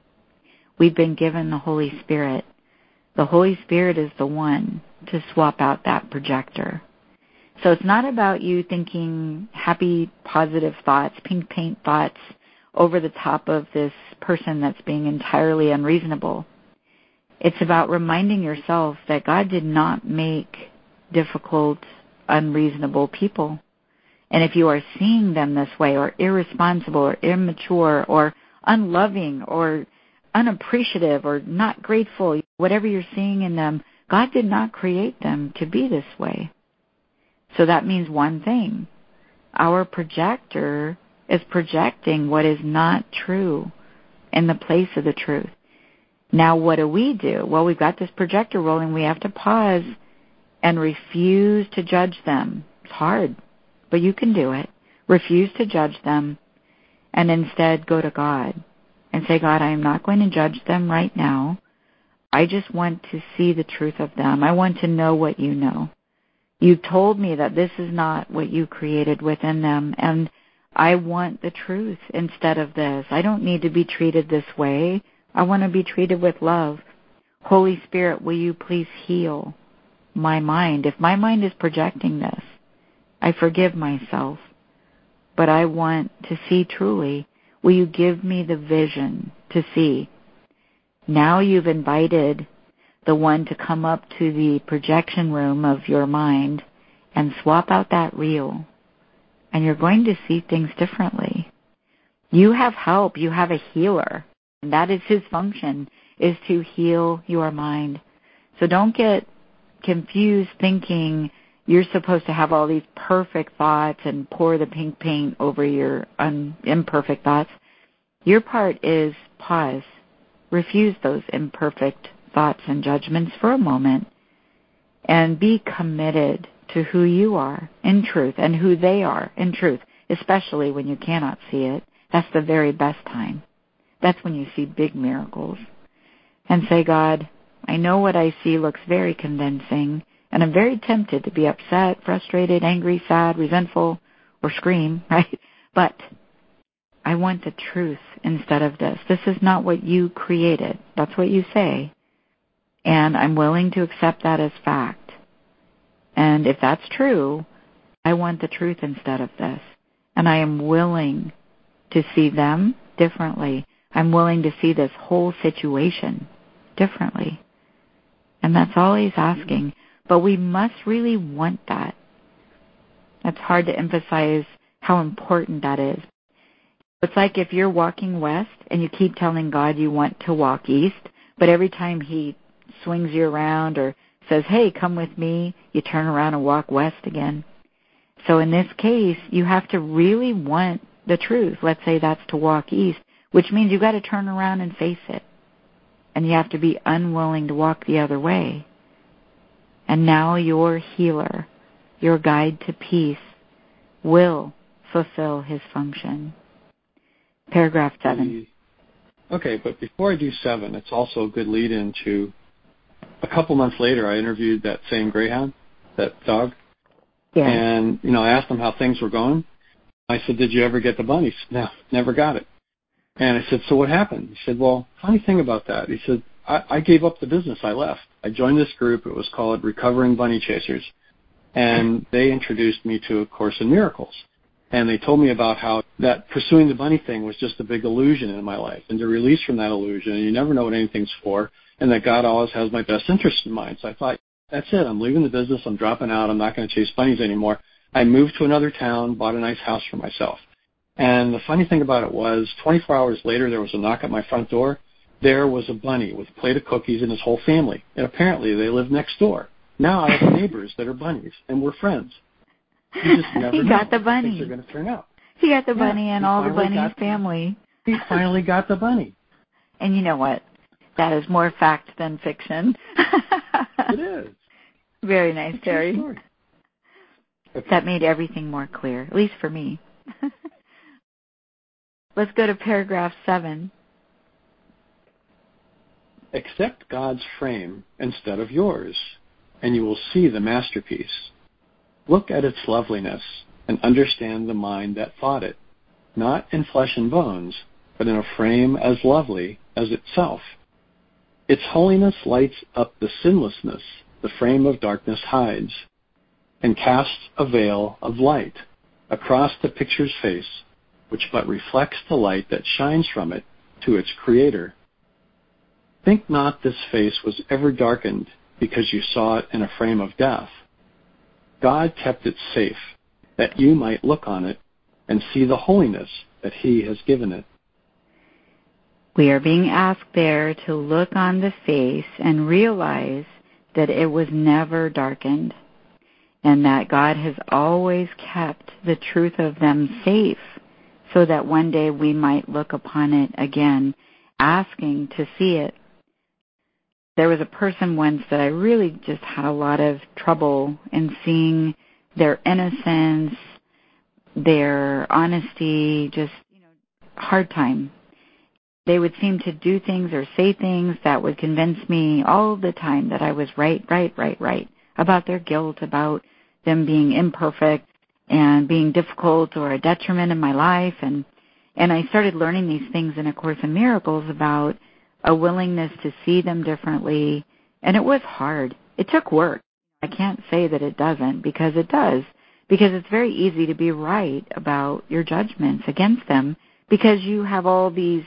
We've been given the Holy Spirit. The Holy Spirit is the one to swap out that projector. So it's not about you thinking happy, positive thoughts, pink paint thoughts over the top of this person that's being entirely unreasonable. It's about reminding yourself that God did not make difficult, unreasonable people. And if you are seeing them this way, or irresponsible, or immature, or unloving, or unappreciative, or not grateful, whatever you're seeing in them, God did not create them to be this way. So that means one thing. Our projector is projecting what is not true in the place of the truth. Now what do we do? Well, we've got this projector rolling. We have to pause and refuse to judge them. It's hard, but you can do it. Refuse to judge them, and instead go to God and say, God, I am not going to judge them right now. I just want to see the truth of them. I want to know what you know. You told me that this is not what you created within them, and I want the truth instead of this. I don't need to be treated this way. I want to be treated with love. Holy Spirit, will you please heal my mind. If my mind is projecting this, I forgive myself, but I want to see truly. Will you give me the vision to see? Now you've invited the one to come up to the projection room of your mind and swap out that reel, and you're going to see things differently. You have help. You have a healer, and that is his function, is to heal your mind. So don't get confused thinking you're supposed to have all these perfect thoughts and pour the pink paint over your un- imperfect thoughts. Your part is pause. Refuse those imperfect thoughts and judgments for a moment and be committed to who you are in truth and who they are in truth, especially when you cannot see it. That's the very best time. That's when you see big miracles. And say, God, I know what I see looks very convincing, and I'm very tempted to be upset, frustrated, angry, sad, resentful, or scream, right? But I want the truth instead of this. This is not what you created. That's what you say. And I'm willing to accept that as fact. And if that's true, I want the truth instead of this. And I am willing to see them differently. I'm willing to see this whole situation differently. And that's all he's asking. But we must really want that. That's hard to emphasize how important that is. It's like if you're walking west and you keep telling God you want to walk east, but every time he swings you around or says, hey, come with me, you turn around and walk west again. So in this case, you have to really want the truth. Let's say that's to walk east, which means you've got to turn around and face it. And you have to be unwilling to walk the other way. And now your healer, your guide to peace, will fulfill his function. Paragraph seven. Okay, but before I do seven, it's also a good lead into a couple months later, I interviewed that same greyhound, that dog. Yeah. And, you know, I asked him how things were going. I said, did you ever get the bunny? He said, no, never got it. And I said, so what happened? He said, well, funny thing about that. He said, I, I gave up the business. I left. I joined this group. It was called Recovering Bunny Chasers. And they introduced me to A Course in Miracles. And they told me about how that pursuing the bunny thing was just a big illusion in my life. And to release from that illusion, and you never know what anything's for, and that God always has my best interest in mind. So I thought, that's it. I'm leaving the business. I'm dropping out. I'm not going to chase bunnies anymore. I moved to another town, bought a nice house for myself. And the funny thing about it was, twenty-four hours later, there was a knock at my front door. There was a bunny with a plate of cookies and his whole family. And apparently they live next door. Now I have neighbors that are bunnies, and we're friends. You just never he know got the how bunny. things are going to turn out. He got the yeah, bunny and all the bunny's got, family. He finally got the bunny. And you know what? That is more fact than fiction. It is. Very nice, Terry. Okay. That made everything more clear, at least for me. Let's go to paragraph seven. Accept God's frame instead of yours, and you will see the masterpiece. Look at its loveliness and understand the mind that thought it, not in flesh and bones, but in a frame as lovely as itself. Its holiness lights up the sinlessness the frame of darkness hides, and casts a veil of light across the picture's face, which but reflects the light that shines from it to its creator. Think not this face was ever darkened because you saw it in a frame of death. God kept it safe, that you might look on it and see the holiness that he has given it. We are being asked there to look on the face and realize that it was never darkened, and that God has always kept the truth of them safe, so that one day we might look upon it again, asking to see it. There was a person once that I really just had a lot of trouble in seeing their innocence, their honesty, just, you know, hard time. They would seem to do things or say things that would convince me all the time that I was right, right, right, right, about their guilt, about them being imperfect and being difficult or a detriment in my life. And, and I started learning these things in A Course in Miracles about a willingness to see them differently. And it was hard. It took work. I can't say that it doesn't, because it does. Because it's very easy to be right about your judgments against them, because you have all these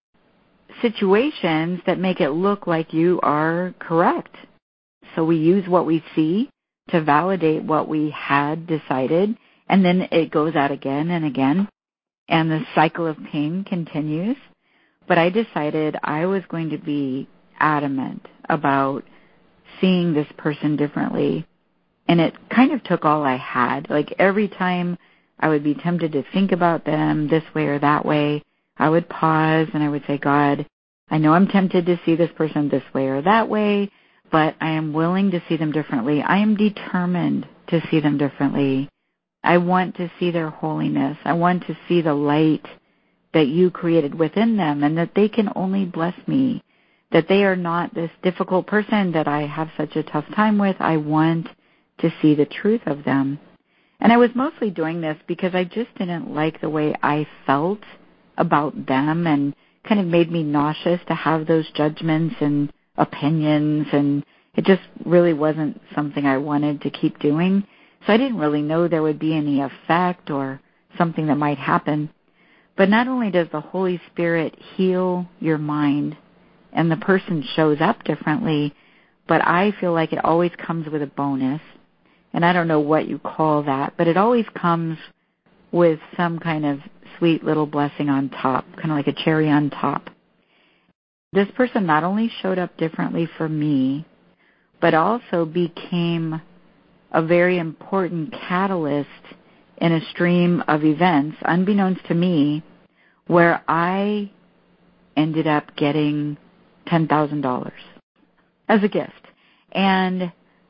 situations that make it look like you are correct. So we use what we see to validate what we had decided, and then it goes out again and again, and the cycle of pain continues. But I decided I was going to be adamant about seeing this person differently, and it kind of took all I had. Like every time I would be tempted to think about them this way or that way, I would pause and I would say, God, I know I'm tempted to see this person this way or that way, but I am willing to see them differently. I am determined to see them differently. I want to see their holiness. I want to see the light that you created within them, and that they can only bless me, that they are not this difficult person that I have such a tough time with. I want to see the truth of them. And I was mostly doing this because I just didn't like the way I felt about them, and kind of made me nauseous to have those judgments and opinions, and it just really wasn't something I wanted to keep doing. So I didn't really know there would be any effect or something that might happen. But not only does the Holy Spirit heal your mind and the person shows up differently, but I feel like it always comes with a bonus. And I don't know what you call that, but it always comes with some kind of sweet little blessing on top, kind of like a cherry on top. This person not only showed up differently for me, but also became a very important catalyst in a stream of events, unbeknownst to me, where I ended up getting ten thousand dollars as a gift. And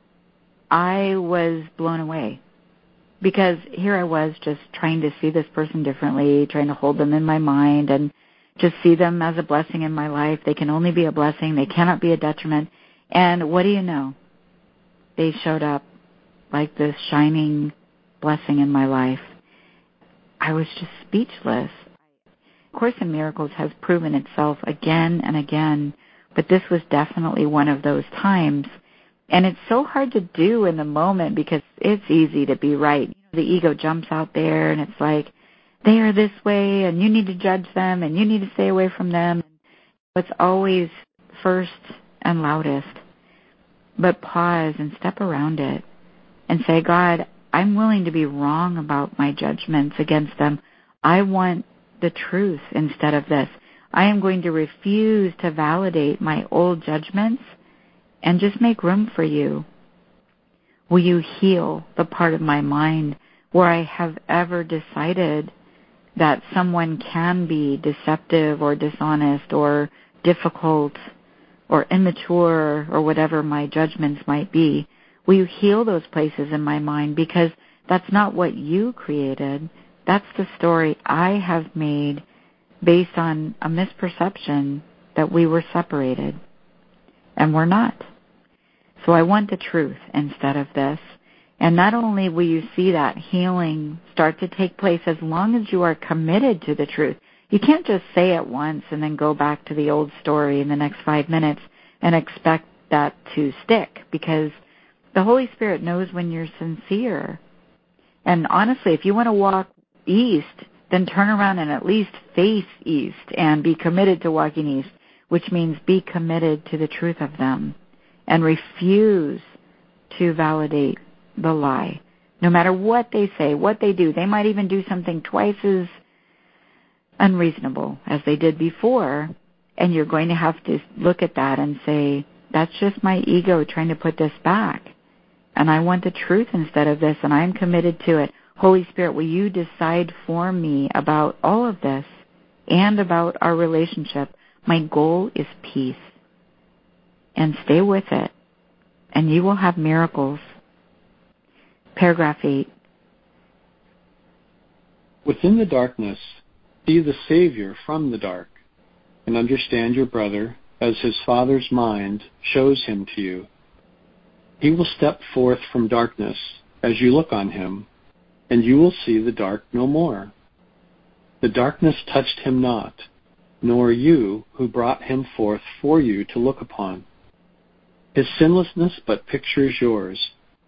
I was blown away, because here I was just trying to see this person differently, trying to hold them in my mind and just see them as a blessing in my life. They can only be a blessing. They cannot be a detriment. And what do you know? They showed up like this shining blessing in my life. I was just speechless. Course in Miracles has proven itself again and again, but this was definitely one of those times. And it's so hard to do in the moment, because it's easy to be right. The ego jumps out there and it's like, they are this way and you need to judge them and you need to stay away from them. It's always first and loudest. But pause and step around it and say, God, I'm willing to be wrong about my judgments against them. I want the truth instead of this. I am going to refuse to validate my old judgments and just make room for you. Will you heal the part of my mind where I have ever decided that someone can be deceptive or dishonest or difficult or immature or whatever my judgments might be? Will you heal those places in my mind? Because that's not what you created. That's the story I have made based on a misperception that we were separated. And we're not. So I want the truth instead of this. And not only will you see that healing start to take place as long as you are committed to the truth. You can't just say it once and then go back to the old story in the next five minutes and expect that to stick, because the Holy Spirit knows when you're sincere. And honestly, if you want to walk east, then turn around and at least face east and be committed to walking east, which means be committed to the truth of them and refuse to validate the lie. No matter what they say, what they do, they might even do something twice as unreasonable as they did before, and you're going to have to look at that and say, that's just my ego trying to put this back, and I want the truth instead of this, and I'm committed to it. Holy Spirit, will you decide for me about all of this and about our relationship? My goal is peace. And stay with it, and you will have miracles. Paragraph eight. Within the darkness, see the Savior from the dark, and understand your brother as his Father's mind shows him to you. He will step forth from darkness as you look on him, and you will see the dark no more. The darkness touched him not, nor you who brought him forth for you to look upon. His sinlessness but pictures yours,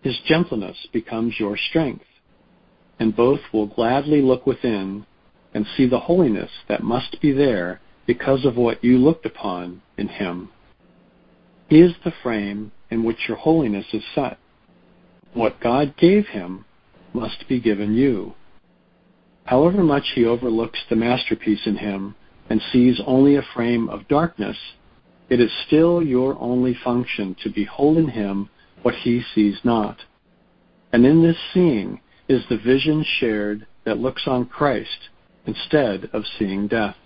His gentleness becomes your strength, and both will gladly look within and see the holiness that must be there because of what you looked upon in him. He is the frame in which your holiness is set. What God gave him must be given you. However much he overlooks the masterpiece in him and sees only a frame of darkness, it is still your only function to behold in him what he sees not. And in this seeing is the vision shared that looks on Christ instead of seeing death.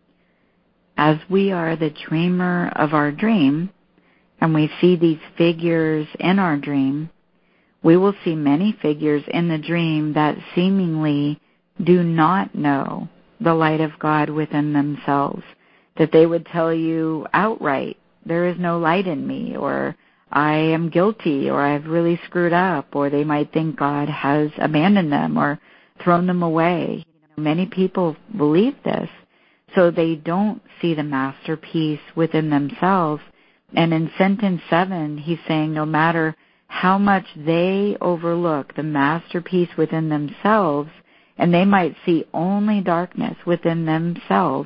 As we are the dreamer of our dream, and we see these figures in our dream, we will see many figures in the dream that seemingly do not know the light of God within themselves, that they would tell you outright, there is no light in me, or I am guilty, or I've really screwed up, or they might think God has abandoned them or thrown them away. Many people believe this, so they don't see the masterpiece within themselves. And in sentence seven, he's saying no matter how much they overlook the masterpiece within themselves, and they might see only darkness within themselves,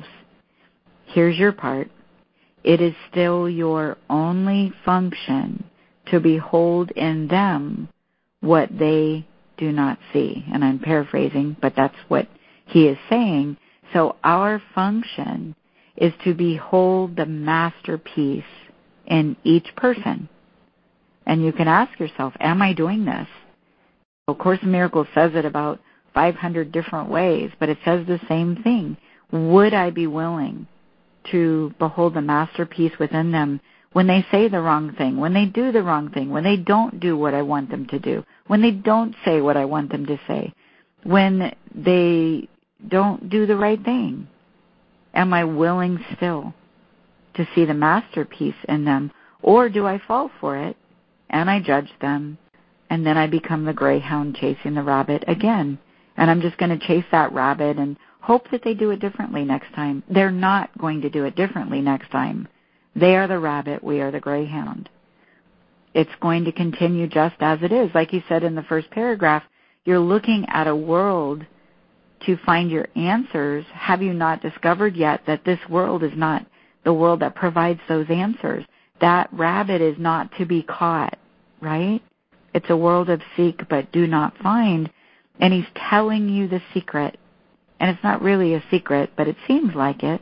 here's your part. It is still your only function to behold in them what they do not see. And I'm paraphrasing, but that's what he is saying. So our function is to behold the masterpiece in each person. And you can ask yourself, am I doing this? A Course in Miracles says it about five hundred different ways, but it says the same thing. Would I be willing to behold the masterpiece within them when they say the wrong thing, when they do the wrong thing, when they don't do what I want them to do, when they don't say what I want them to say, when they don't do the right thing? Am I willing still to see the masterpiece in them? Or do I fall for it and I judge them, and then I become the greyhound chasing the rabbit again? And I'm just going to chase that rabbit and hope that they do it differently next time. They're not going to do it differently next time. They are the rabbit, we are the greyhound. It's going to continue just as it is. Like you said in the first paragraph, you're looking at a world to find your answers. Have you not discovered yet that this world is not the world that provides those answers? That rabbit is not to be caught, right? It's a world of seek but do not find. And he's telling you the secret. And it's not really a secret, but it seems like it.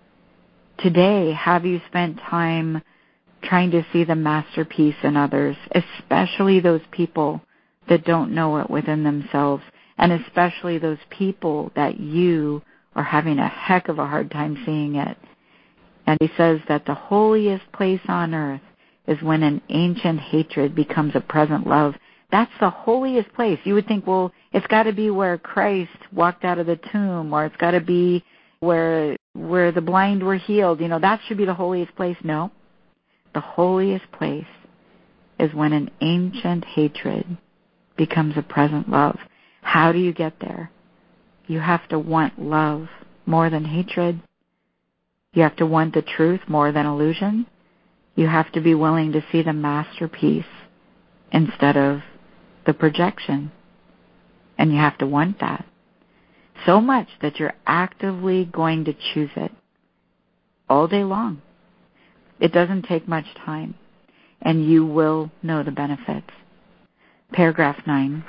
Today, have you spent time trying to see the masterpiece in others, especially those people that don't know it within themselves, and especially those people that you are having a heck of a hard time seeing it? And he says that the holiest place on earth is when an ancient hatred becomes a present love. That's the holiest place. You would think, well, it's got to be where Christ walked out of the tomb, or it's got to be where where the blind were healed. You know, that should be the holiest place. No. The holiest place is when an ancient hatred becomes a present love. How do you get there? You have to want love more than hatred. You have to want the truth more than illusion. You have to be willing to see the masterpiece instead of the projection. And you have to want that so much that you're actively going to choose it all day long. It doesn't take much time, and you will know the benefits. Paragraph nine.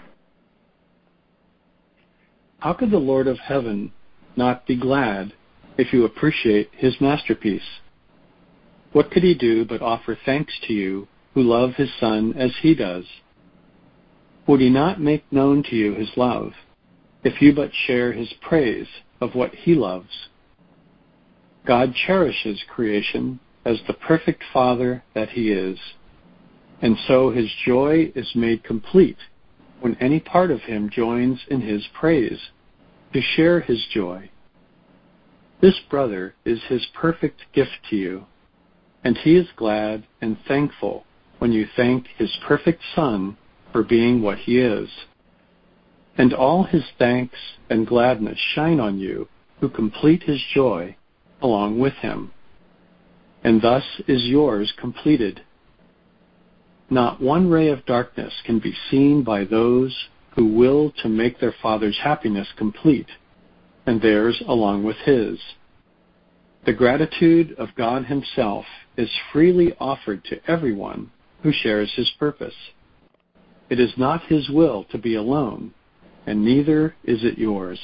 How could the Lord of Heaven not be glad if you appreciate his masterpiece? What could he do but offer thanks to you who love his Son as he does? Would he not make known to you his love if you but share his praise of what he loves? God cherishes creation as the perfect Father that he is, and so his joy is made complete when any part of him joins in his praise to share his joy. This brother is his perfect gift to you, and he is glad and thankful when you thank his perfect Son for being what he is. And all his thanks and gladness shine on you who complete his joy along with him. And thus is yours completed. not one ray of darkness can be seen by those who will to make their Father's happiness complete, and theirs along with His. The gratitude of God Himself is freely offered to everyone who shares His purpose. It is not His will to be alone, and neither is it yours.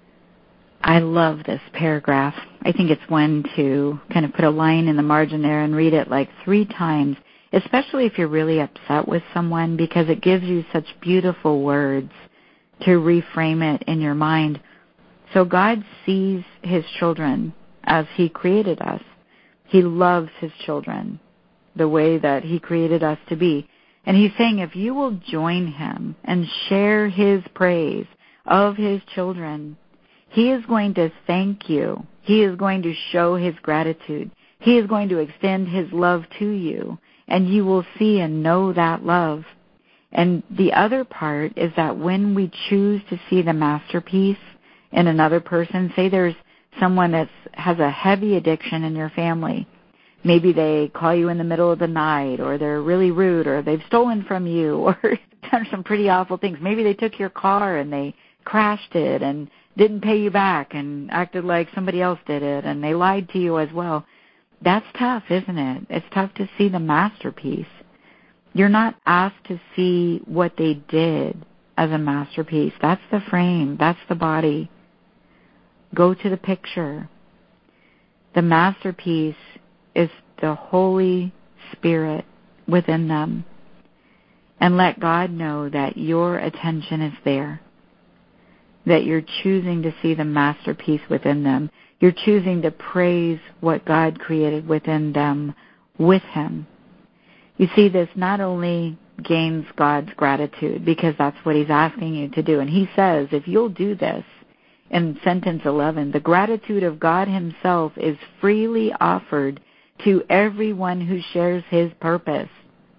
I love this paragraph. I think it's one to kind of put a line in the margin there and read it like three times, especially if you're really upset with someone, because it gives you such beautiful words to reframe it in your mind. So God sees His children as He created us. He loves His children the way that He created us to be. And He's saying if you will join Him and share His praise of His children, He is going to thank you. He is going to show His gratitude. He is going to extend His love to you, and you will see and know that love. And the other part is that when we choose to see the masterpiece in another person, say there's someone that has a heavy addiction in your family. Maybe they call you in the middle of the night, or they're really rude, or they've stolen from you, or done some pretty awful things. Maybe they took your car and they crashed it and didn't pay you back and acted like somebody else did it, and they lied to you as well. That's tough, isn't it? It's tough to see the masterpiece. You're not asked to see what they did as a masterpiece. That's the frame. That's the body. Go to the picture. The masterpiece is the Holy Spirit within them. And let God know that your attention is there, that you're choosing to see the masterpiece within them. You're choosing to praise what God created within them with Him. You see, this not only gains God's gratitude, because that's what He's asking you to do. And He says, if you'll do this, in sentence eleven, the gratitude of God Himself is freely offered to everyone who shares His purpose.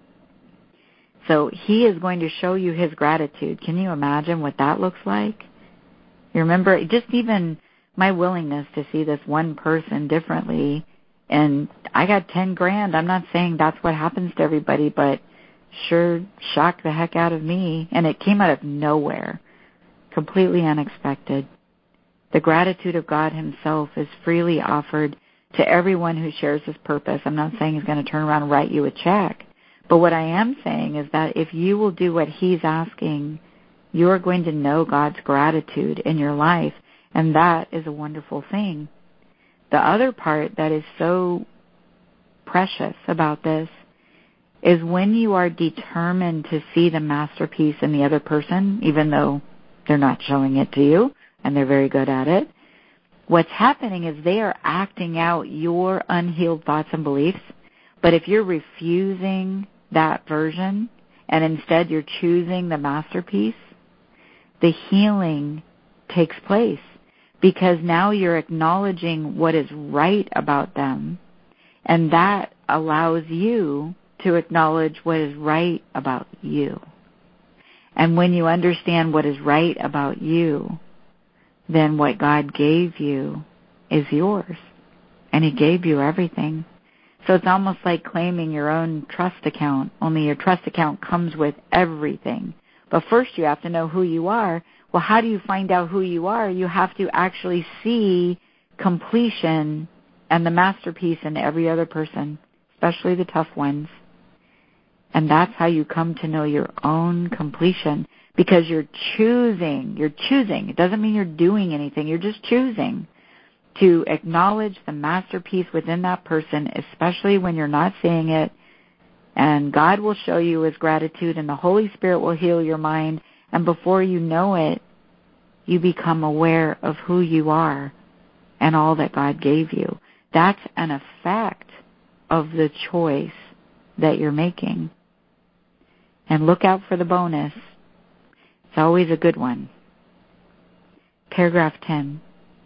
So He is going to show you His gratitude. Can you imagine what that looks like? You remember, just even my willingness to see this one person differently, and I got ten grand. I'm not saying that's what happens to everybody, but sure shocked the heck out of me, and it came out of nowhere, completely unexpected. The gratitude of God Himself is freely offered to everyone who shares His purpose. I'm not saying He's going to turn around and write you a check, but what I am saying is that if you will do what He's asking, you're going to know God's gratitude in your life, and that is a wonderful thing. The other part that is so precious about this is when you are determined to see the masterpiece in the other person, even though they're not showing it to you, and they're very good at it, what's happening is they are acting out your unhealed thoughts and beliefs. But if you're refusing that version and instead you're choosing the masterpiece, the healing takes place, because now you're acknowledging what is right about them, and that allows you to acknowledge what is right about you. And when you understand what is right about you, then what God gave you is yours, and He gave you everything. So it's almost like claiming your own trust account, only your trust account comes with everything. But first you have to know who you are. Well, how do you find out who you are? You have to actually see completion and the masterpiece in every other person, especially the tough ones. And that's how you come to know your own completion, because you're choosing, you're choosing. It doesn't mean you're doing anything. You're just choosing to acknowledge the masterpiece within that person, especially when you're not seeing it. And God will show you His gratitude, and the Holy Spirit will heal your mind. And before you know it, you become aware of who you are and all that God gave you. That's an effect of the choice that you're making. And look out for the bonus. It's always a good one. Paragraph ten.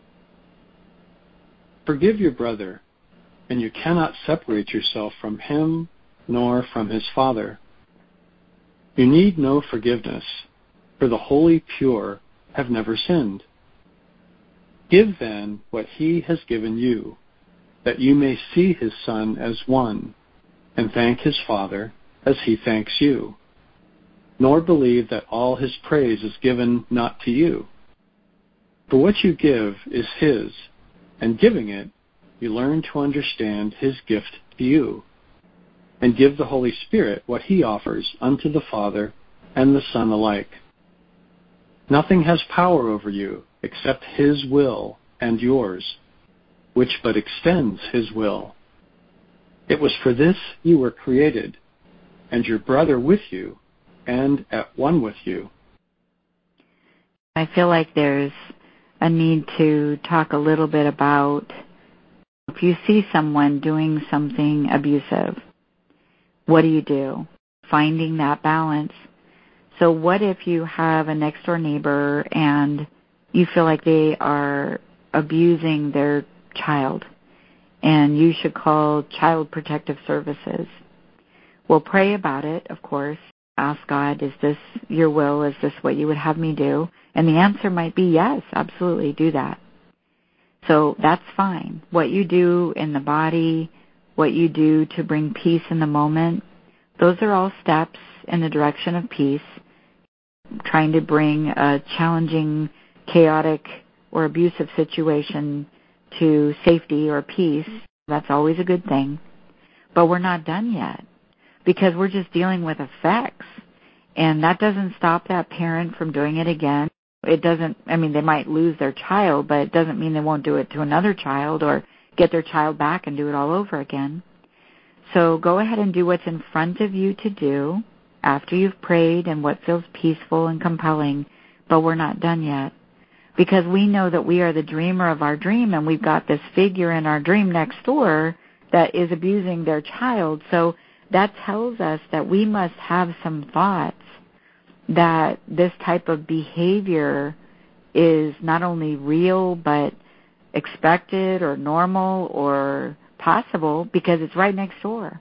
Forgive your brother, and you cannot separate yourself from him nor from his Father. You need no forgiveness, for the holy pure have never sinned. Give then what He has given you, that you may see His Son as one, and thank His Father as he thanks you, nor believe that all his praise is given not to you. For what you give is his, and giving it, you learn to understand his gift to you, and give the Holy Spirit what he offers unto the Father and the Son alike. Nothing has power over you except his will and yours, which but extends his will. It was for this you were created, and your brother with you, and at one with you. I feel like there's a need to talk a little bit about if you see someone doing something abusive, what do you do? Finding that balance. So what if you have a next door neighbor and you feel like they are abusing their child and you should call Child Protective Services? Well, pray about it, of course. Ask God, is this your will? Is this what you would have me do? And the answer might be yes, absolutely, do that. So that's fine. What you do in the body, what you do to bring peace in the moment, those are all steps in the direction of peace. Trying to bring a challenging, chaotic, or abusive situation to safety or peace, that's always a good thing. But we're not done yet, because we're just dealing with effects. And that doesn't stop that parent from doing it again. It doesn't, I mean, they might lose their child, but it doesn't mean they won't do it to another child or get their child back and do it all over again. So go ahead and do what's in front of you to do after you've prayed and what feels peaceful and compelling, but we're not done yet. Because we know that we are the dreamer of our dream, and we've got this figure in our dream next door that is abusing their child. So that tells us that we must have some thoughts that this type of behavior is not only real but expected or normal or possible because it's right next door.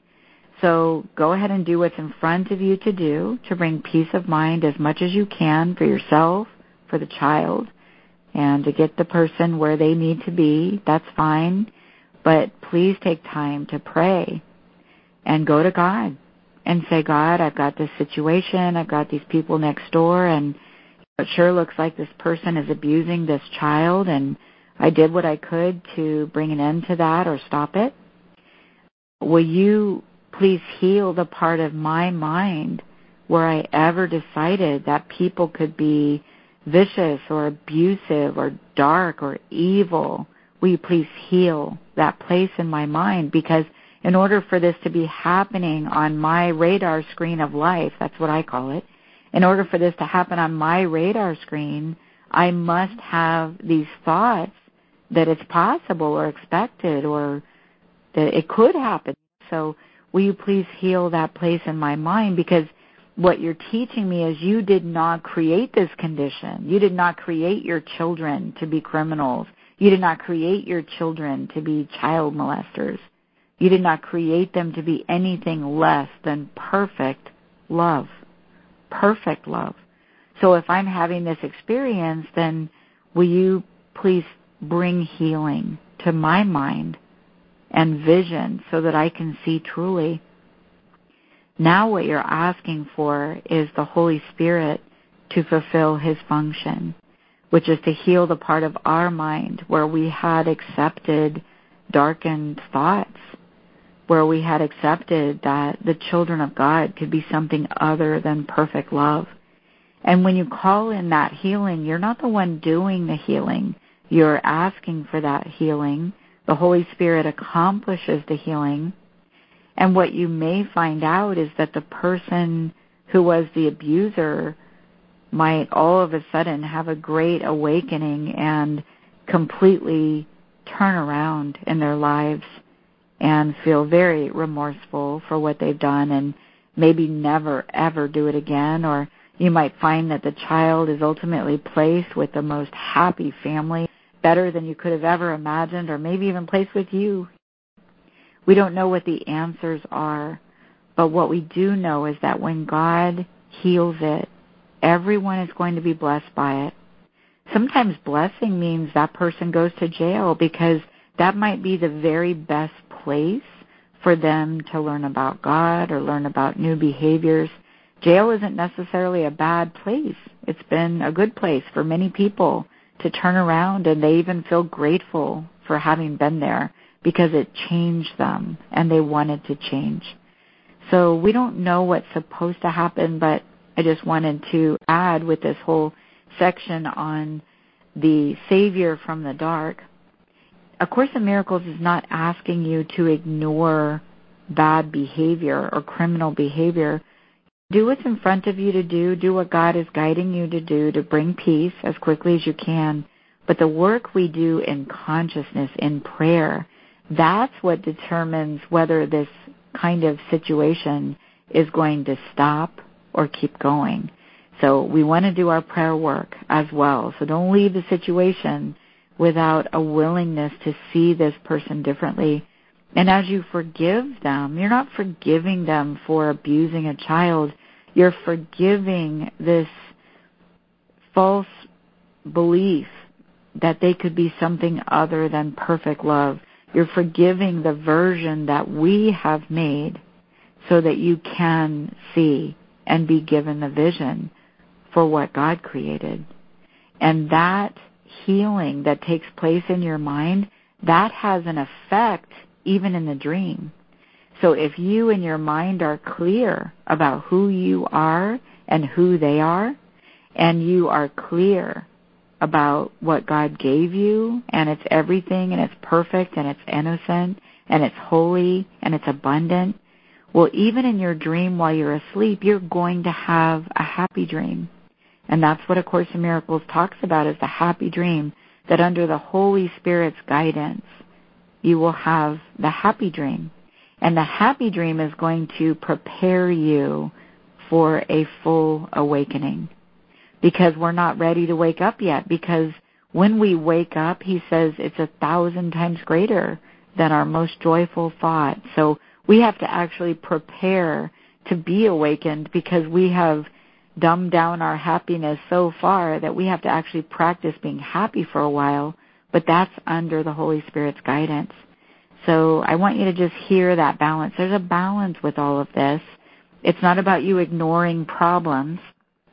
So go ahead and do what's in front of you to do to bring peace of mind as much as you can for yourself, for the child, and to get the person where they need to be. That's fine. But please take time to pray and go to God and say, God, I've got this situation. I've got these people next door, and it sure looks like this person is abusing this child, and I did what I could to bring an end to that or stop it. Will you please heal the part of my mind where I ever decided that people could be vicious or abusive or dark or evil? Will you please heal that place in my mind? Because in order for this to be happening on my radar screen of life, that's what I call it, in order for this to happen on my radar screen, I must have these thoughts that it's possible or expected or that it could happen. So will you please heal that place in my mind? Because what you're teaching me is you did not create this condition. You did not create your children to be criminals. You did not create your children to be child molesters. You did not create them to be anything less than perfect love. Perfect love. So if I'm having this experience, then will you please bring healing to my mind and vision so that I can see truly. Now what you're asking for is the Holy Spirit to fulfill his function, which is to heal the part of our mind where we had accepted darkened thoughts, where we had accepted that the children of God could be something other than perfect love. And when you call in that healing, you're not the one doing the healing. You're asking for that healing. The Holy Spirit accomplishes the healing. And what you may find out is that the person who was the abuser might all of a sudden have a great awakening and completely turn around in their lives and feel very remorseful for what they've done and maybe never, ever do it again. Or you might find that the child is ultimately placed with the most happy family, better than you could have ever imagined, or maybe even placed with you. We don't know what the answers are, but what we do know is that when God heals it, everyone is going to be blessed by it. Sometimes blessing means that person goes to jail because that might be the very best place for them to learn about God or learn about new behaviors. Jail isn't necessarily a bad place. It's been a good place for many people to turn around, and they even feel grateful for having been there because it changed them and they wanted to change. So we don't know what's supposed to happen, but I just wanted to add with this whole section on the Savior from the dark. A Course in Miracles is not asking you to ignore bad behavior or criminal behavior. Do what's in front of you to do. Do what God is guiding you to do to bring peace as quickly as you can. But the work we do in consciousness, in prayer, that's what determines whether this kind of situation is going to stop or keep going. So we want to do our prayer work as well. So don't leave the situation without a willingness to see this person differently. And as you forgive them, you're not forgiving them for abusing a child. You're forgiving this false belief that they could be something other than perfect love. You're forgiving the version that we have made so that you can see and be given the vision for what God created. And that healing that takes place in your mind, that has an effect even in the dream. So if you in your mind are clear about who you are and who they are, and you are clear about what God gave you, and it's everything, and it's perfect, and it's innocent, and it's holy, and it's abundant, well, even in your dream while you're asleep, you're going to have a happy dream. And that's what A Course in Miracles talks about, is the happy dream, that under the Holy Spirit's guidance, you will have the happy dream. And the happy dream is going to prepare you for a full awakening. Because we're not ready to wake up yet. Because when we wake up, he says it's a thousand times greater than our most joyful thought. So we have to actually prepare to be awakened, because we have dumbed down our happiness so far that we have to actually practice being happy for a while. But that's under the Holy Spirit's guidance. So I want you to just hear that balance. There's a balance with all of this. It's not about you ignoring problems.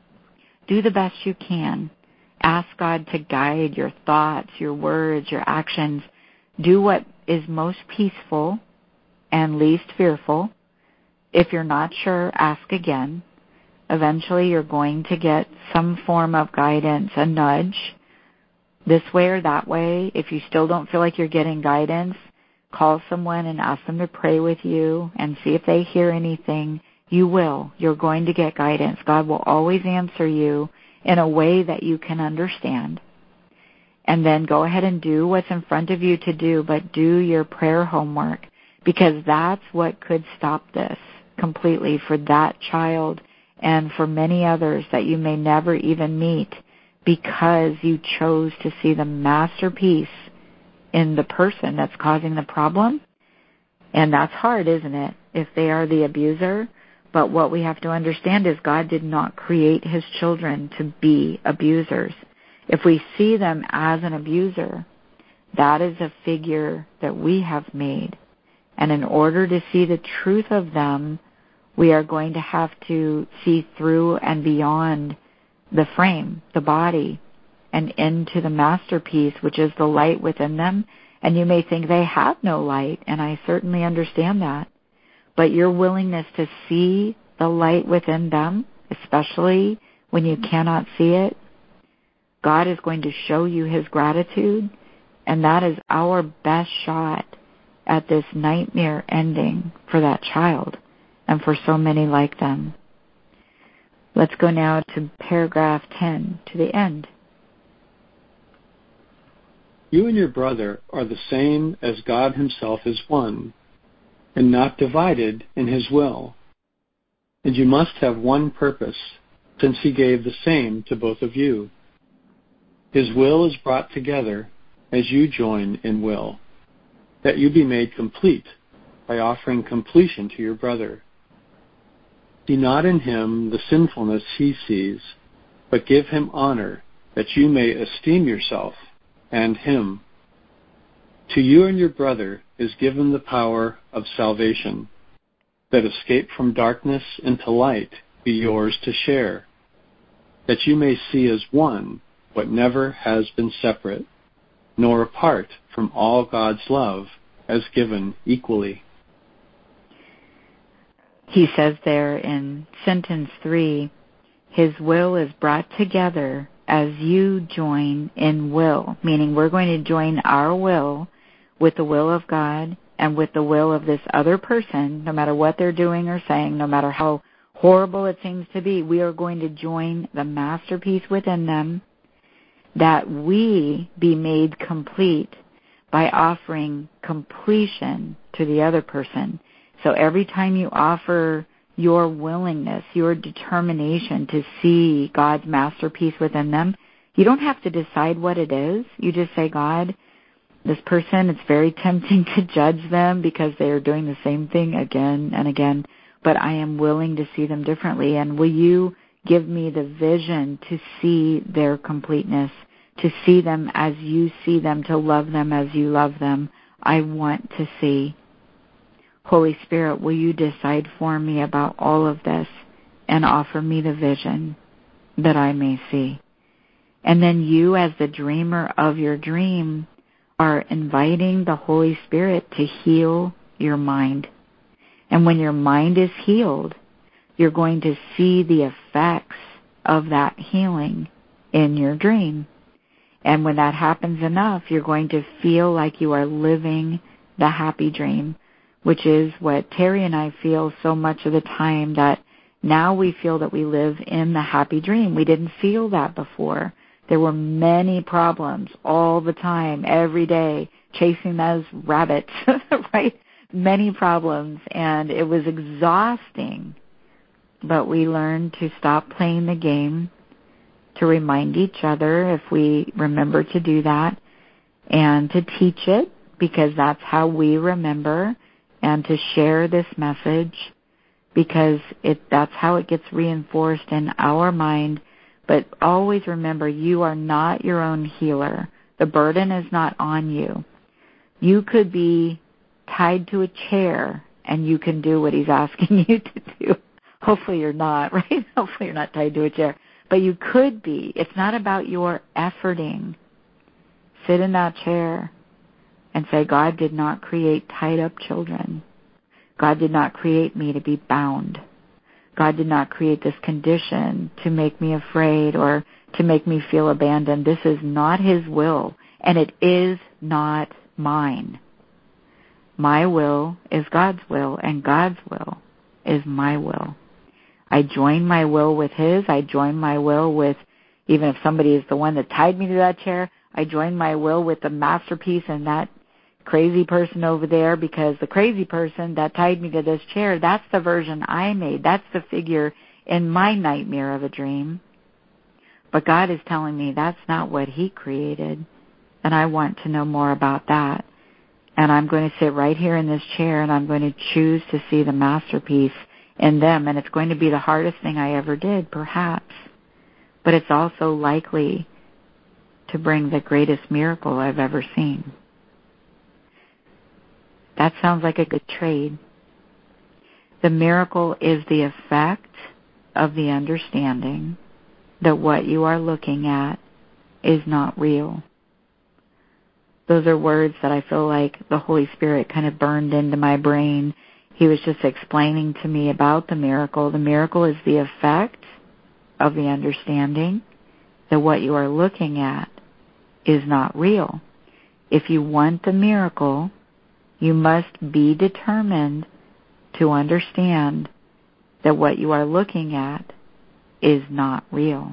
Do the best you can. Ask God to guide your thoughts, your words, your actions. Do what is most peaceful and least fearful. If you're not sure, ask again. Eventually you're going to get some form of guidance, a nudge, this way or that way. If you still don't feel like you're getting guidance, call someone and ask them to pray with you and see if they hear anything. You will. You're going to get guidance. God will always answer you in a way that you can understand. And then go ahead and do what's in front of you to do, but do your prayer homework, because that's what could stop this completely for that child and for many others that you may never even meet, because you chose to see the masterpiece in the person that's causing the problem. And that's hard, isn't it, if they are the abuser? But what we have to understand is God did not create his children to be abusers. If we see them as an abuser, that is a figure that we have made. And in order to see the truth of them, we are going to have to see through and beyond the frame, the body, and into the masterpiece, which is the light within them. And you may think they have no light, and I certainly understand that. But your willingness to see the light within them, especially when you cannot see it, God is going to show you his gratitude, and that is our best shot at this nightmare ending for that child and for so many like them. Let's go now to paragraph ten, to the end. You and your brother are the same as God himself is one, and not divided in his will. And you must have one purpose, since he gave the same to both of you. His will is brought together as you join in will, that you be made complete by offering completion to your brother. See not in him the sinfulness he sees, but give him honor, that you may esteem yourself and him. To you and your brother is given the power of salvation, that escape from darkness into light be yours to share, that you may see as one what never has been separate, nor apart from all God's love as given equally. He says there in sentence three, His will is brought together as you join in will, meaning we're going to join our will with the will of God and with the will of this other person, no matter what they're doing or saying, no matter how horrible it seems to be, we are going to join the masterpiece within them, that we be made complete by offering completion to the other person. So every time you offer your willingness, your determination to see God's masterpiece within them, you don't have to decide what it is. You just say, God, this person, it's very tempting to judge them because they are doing the same thing again and again, but I am willing to see them differently. And will you give me the vision to see their completeness, to see them as you see them, to love them as you love them? I want to see. Holy Spirit, will you decide for me about all of this and offer me the vision that I may see? And then you, as the dreamer of your dream, are inviting the Holy Spirit to heal your mind. And when your mind is healed, you're going to see the effects of that healing in your dream. And when that happens enough, you're going to feel like you are living the happy dream, which is what Terry and I feel so much of the time, that now we feel that we live in the happy dream. We didn't feel that before. There were many problems all the time, every day, chasing those rabbits, right? Many problems, and it was exhausting. But we learned to stop playing the game, to remind each other if we remember to do that, and to teach it, because that's how we remember, and to share this message, because it that's how it gets reinforced in our mind. But always remember, you are not your own healer. The burden is not on you. You could be tied to a chair, and you can do what He's asking you to do. Hopefully you're not, right? Hopefully you're not tied to a chair. But you could be. It's not about your efforting. Sit in that chair and say, God did not create tied-up children. God did not create me to be bound. God did not create this condition to make me afraid or to make me feel abandoned. This is not His will, and it is not mine. My will is God's will, and God's will is my will. I join my will with His. I join my will with, even if somebody is the one that tied me to that chair, I join my will with the masterpiece and that crazy person over there, because the crazy person that tied me to this chair, that's the version I made. That's the figure in my nightmare of a dream. But God is telling me that's not what He created, and I want to know more about that. And I'm going to sit right here in this chair, and I'm going to choose to see the masterpiece in them. And it's going to be the hardest thing I ever did, perhaps. But it's also likely to bring the greatest miracle I've ever seen. That sounds like a good trade. The miracle is the effect of the understanding that what you are looking at is not real. Those are words that I feel like the Holy Spirit kind of burned into my brain. He was just explaining to me about the miracle. The miracle is the effect of the understanding that what you are looking at is not real. If you want the miracle, you must be determined to understand that what you are looking at is not real.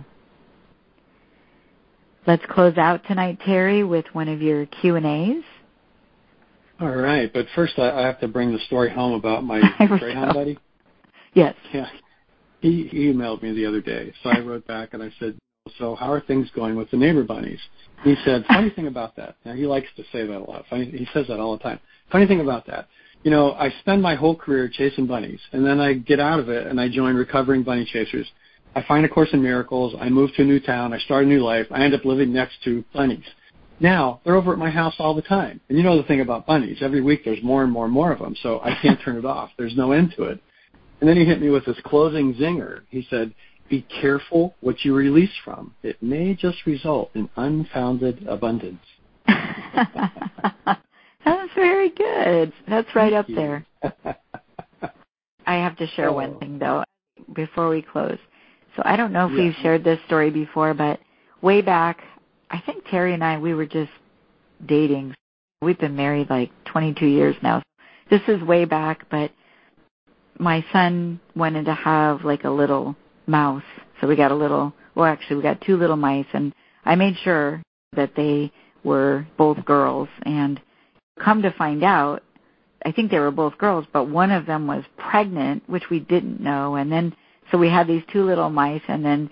Let's close out tonight, Terry, with one of your Q and A's. All right, but first I, I have to bring the story home about my Greyhound buddy. Yes. Yeah. He, he emailed me the other day, so I wrote back and I said, so how are things going with the neighbor bunnies? He said, funny thing about that. Now, he likes to say that a lot. Funny, he says that all the time. Funny thing about that. You know, I spend my whole career chasing bunnies, and then I get out of it and I join Recovering Bunny Chasers. I find A Course in Miracles. I move to a new town. I start a new life. I end up living next to bunnies. Now, they're over at my house all the time. And you know the thing about bunnies. Every week there's more and more and more of them, so I can't turn it off. There's no end to it. And then he hit me with this closing zinger. He said, be careful what you release from. It may just result in unfounded abundance. That's very good. That's right up there. I have to share oh. one thing, though, before we close. So I don't know if yeah. we've shared this story before, but way back, I think Terry and I, we were just dating. We've been married like twenty-two years now. This is way back, but my son wanted to have like a little mouse. So we got a little, well, actually, we got two little mice, and I made sure that they were both girls. And come to find out, I think they were both girls, but one of them was pregnant, which we didn't know. And then, so we had these two little mice, and then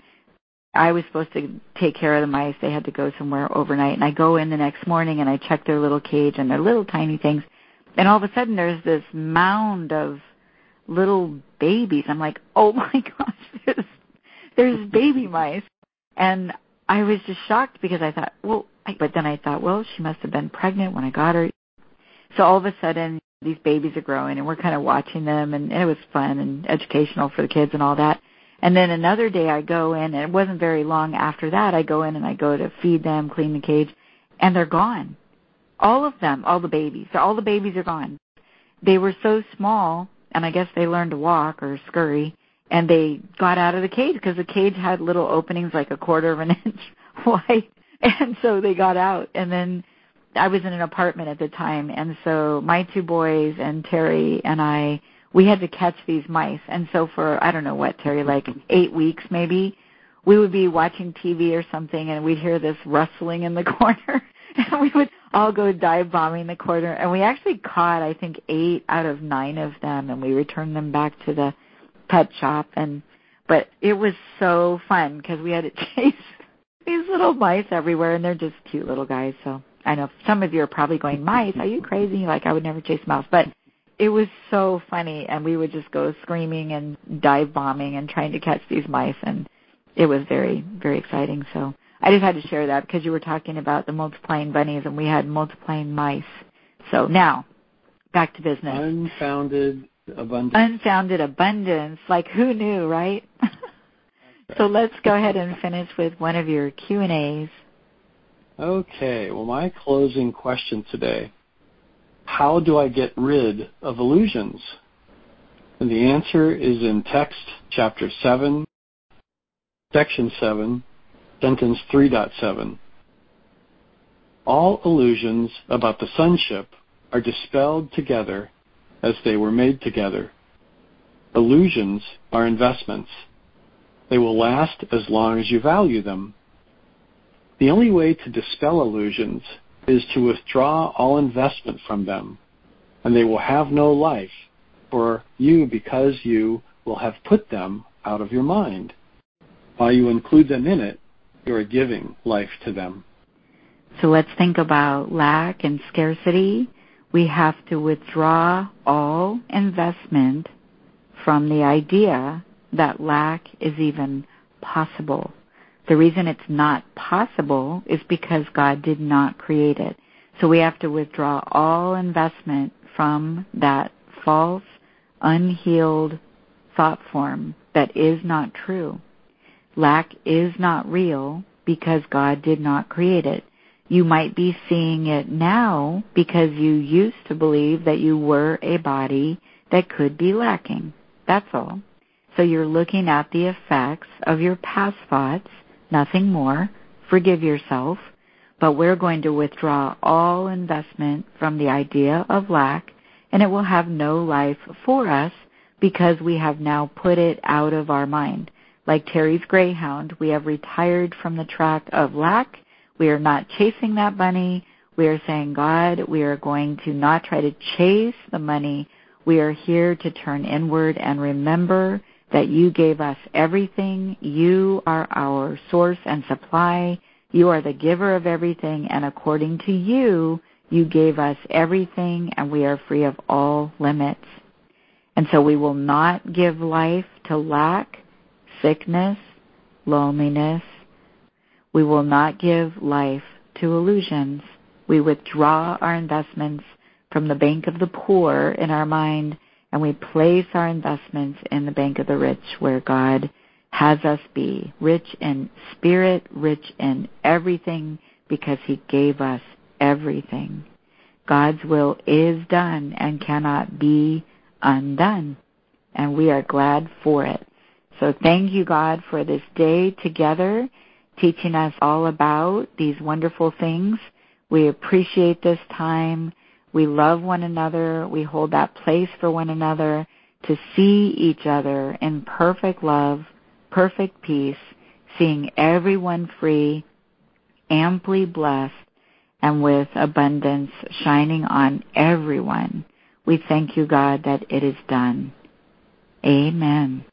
I was supposed to take care of the mice. They had to go somewhere overnight. And I go in the next morning, and I check their little cage, and they're little tiny things. And all of a sudden, there's this mound of little babies. I'm like, oh, my gosh, there's, there's baby mice. And I was just shocked because I thought, well, but then I thought, well, she must have been pregnant when I got her. So all of a sudden, these babies are growing, and we're kind of watching them, and it was fun and educational for the kids and all that. And then another day I go in, and it wasn't very long after that, I go in and I go to feed them, clean the cage, and they're gone. All of them, all the babies. All the babies are gone. They were so small, and I guess they learned to walk or scurry, and they got out of the cage because the cage had little openings like a quarter of an inch wide. And so they got out, and then I was in an apartment at the time, and so my two boys and Terry and I, we had to catch these mice. And so for, I don't know what, Terry, like eight weeks maybe, we would be watching T V or something, and we'd hear this rustling in the corner, and we would all go dive bombing the corner. And we actually caught, I think, eight out of nine of them, and we returned them back to the pet shop. And but it was so fun because we had to chase these little mice everywhere, and they're just cute little guys. So I know some of you are probably going, mice, are you crazy? Like, I would never chase a mouse. But it was so funny, and we would just go screaming and dive bombing and trying to catch these mice, and it was very, very exciting. So I just had to share that because you were talking about the multiplying bunnies, and we had multiplying mice. So now, back to business. Unfounded abundance. Unfounded abundance. Like, who knew, right? So let's go ahead and finish with one of your Q and A's. Okay. Well, my closing question today, how do I get rid of illusions? And the answer is in text chapter seven, section seven, sentence three point seven. All illusions about the sonship are dispelled together as they were made together. Illusions are investments. They will last as long as you value them. The only way to dispel illusions is to withdraw all investment from them, and they will have no life for you because you will have put them out of your mind. While you include them in it, you are giving life to them. So let's think about lack and scarcity. We have to withdraw all investment from the idea that lack is even possible. The reason it's not possible is because God did not create it. So we have to withdraw all investment from that false, unhealed thought form that is not true. Lack is not real because God did not create it. You might be seeing it now because you used to believe that you were a body that could be lacking. That's all. So you're looking at the effects of your past thoughts, nothing more. Forgive yourself. But we're going to withdraw all investment from the idea of lack, and it will have no life for us because we have now put it out of our mind. Like Terry's greyhound, we have retired from the track of lack. We are not chasing that bunny. We are saying, God, we are going to not try to chase the money. We are here to turn inward and remember that you gave us everything. You are our source and supply. You are the giver of everything, and according to you, you gave us everything, and we are free of all limits. And so we will not give life to lack, sickness, loneliness. We will not give life to illusions. We withdraw our investments from the bank of the poor in our mind, and we place our investments in the bank of the rich, where God has us be, rich in spirit, rich in everything, because he gave us everything. God's will is done and cannot be undone, and we are glad for it. So thank you, God, for this day together, teaching us all about these wonderful things. We appreciate this time. We love one another. We hold that place for one another to see each other in perfect love, perfect peace, seeing everyone free, amply blessed, and with abundance shining on everyone. We thank you, God, that it is done. Amen.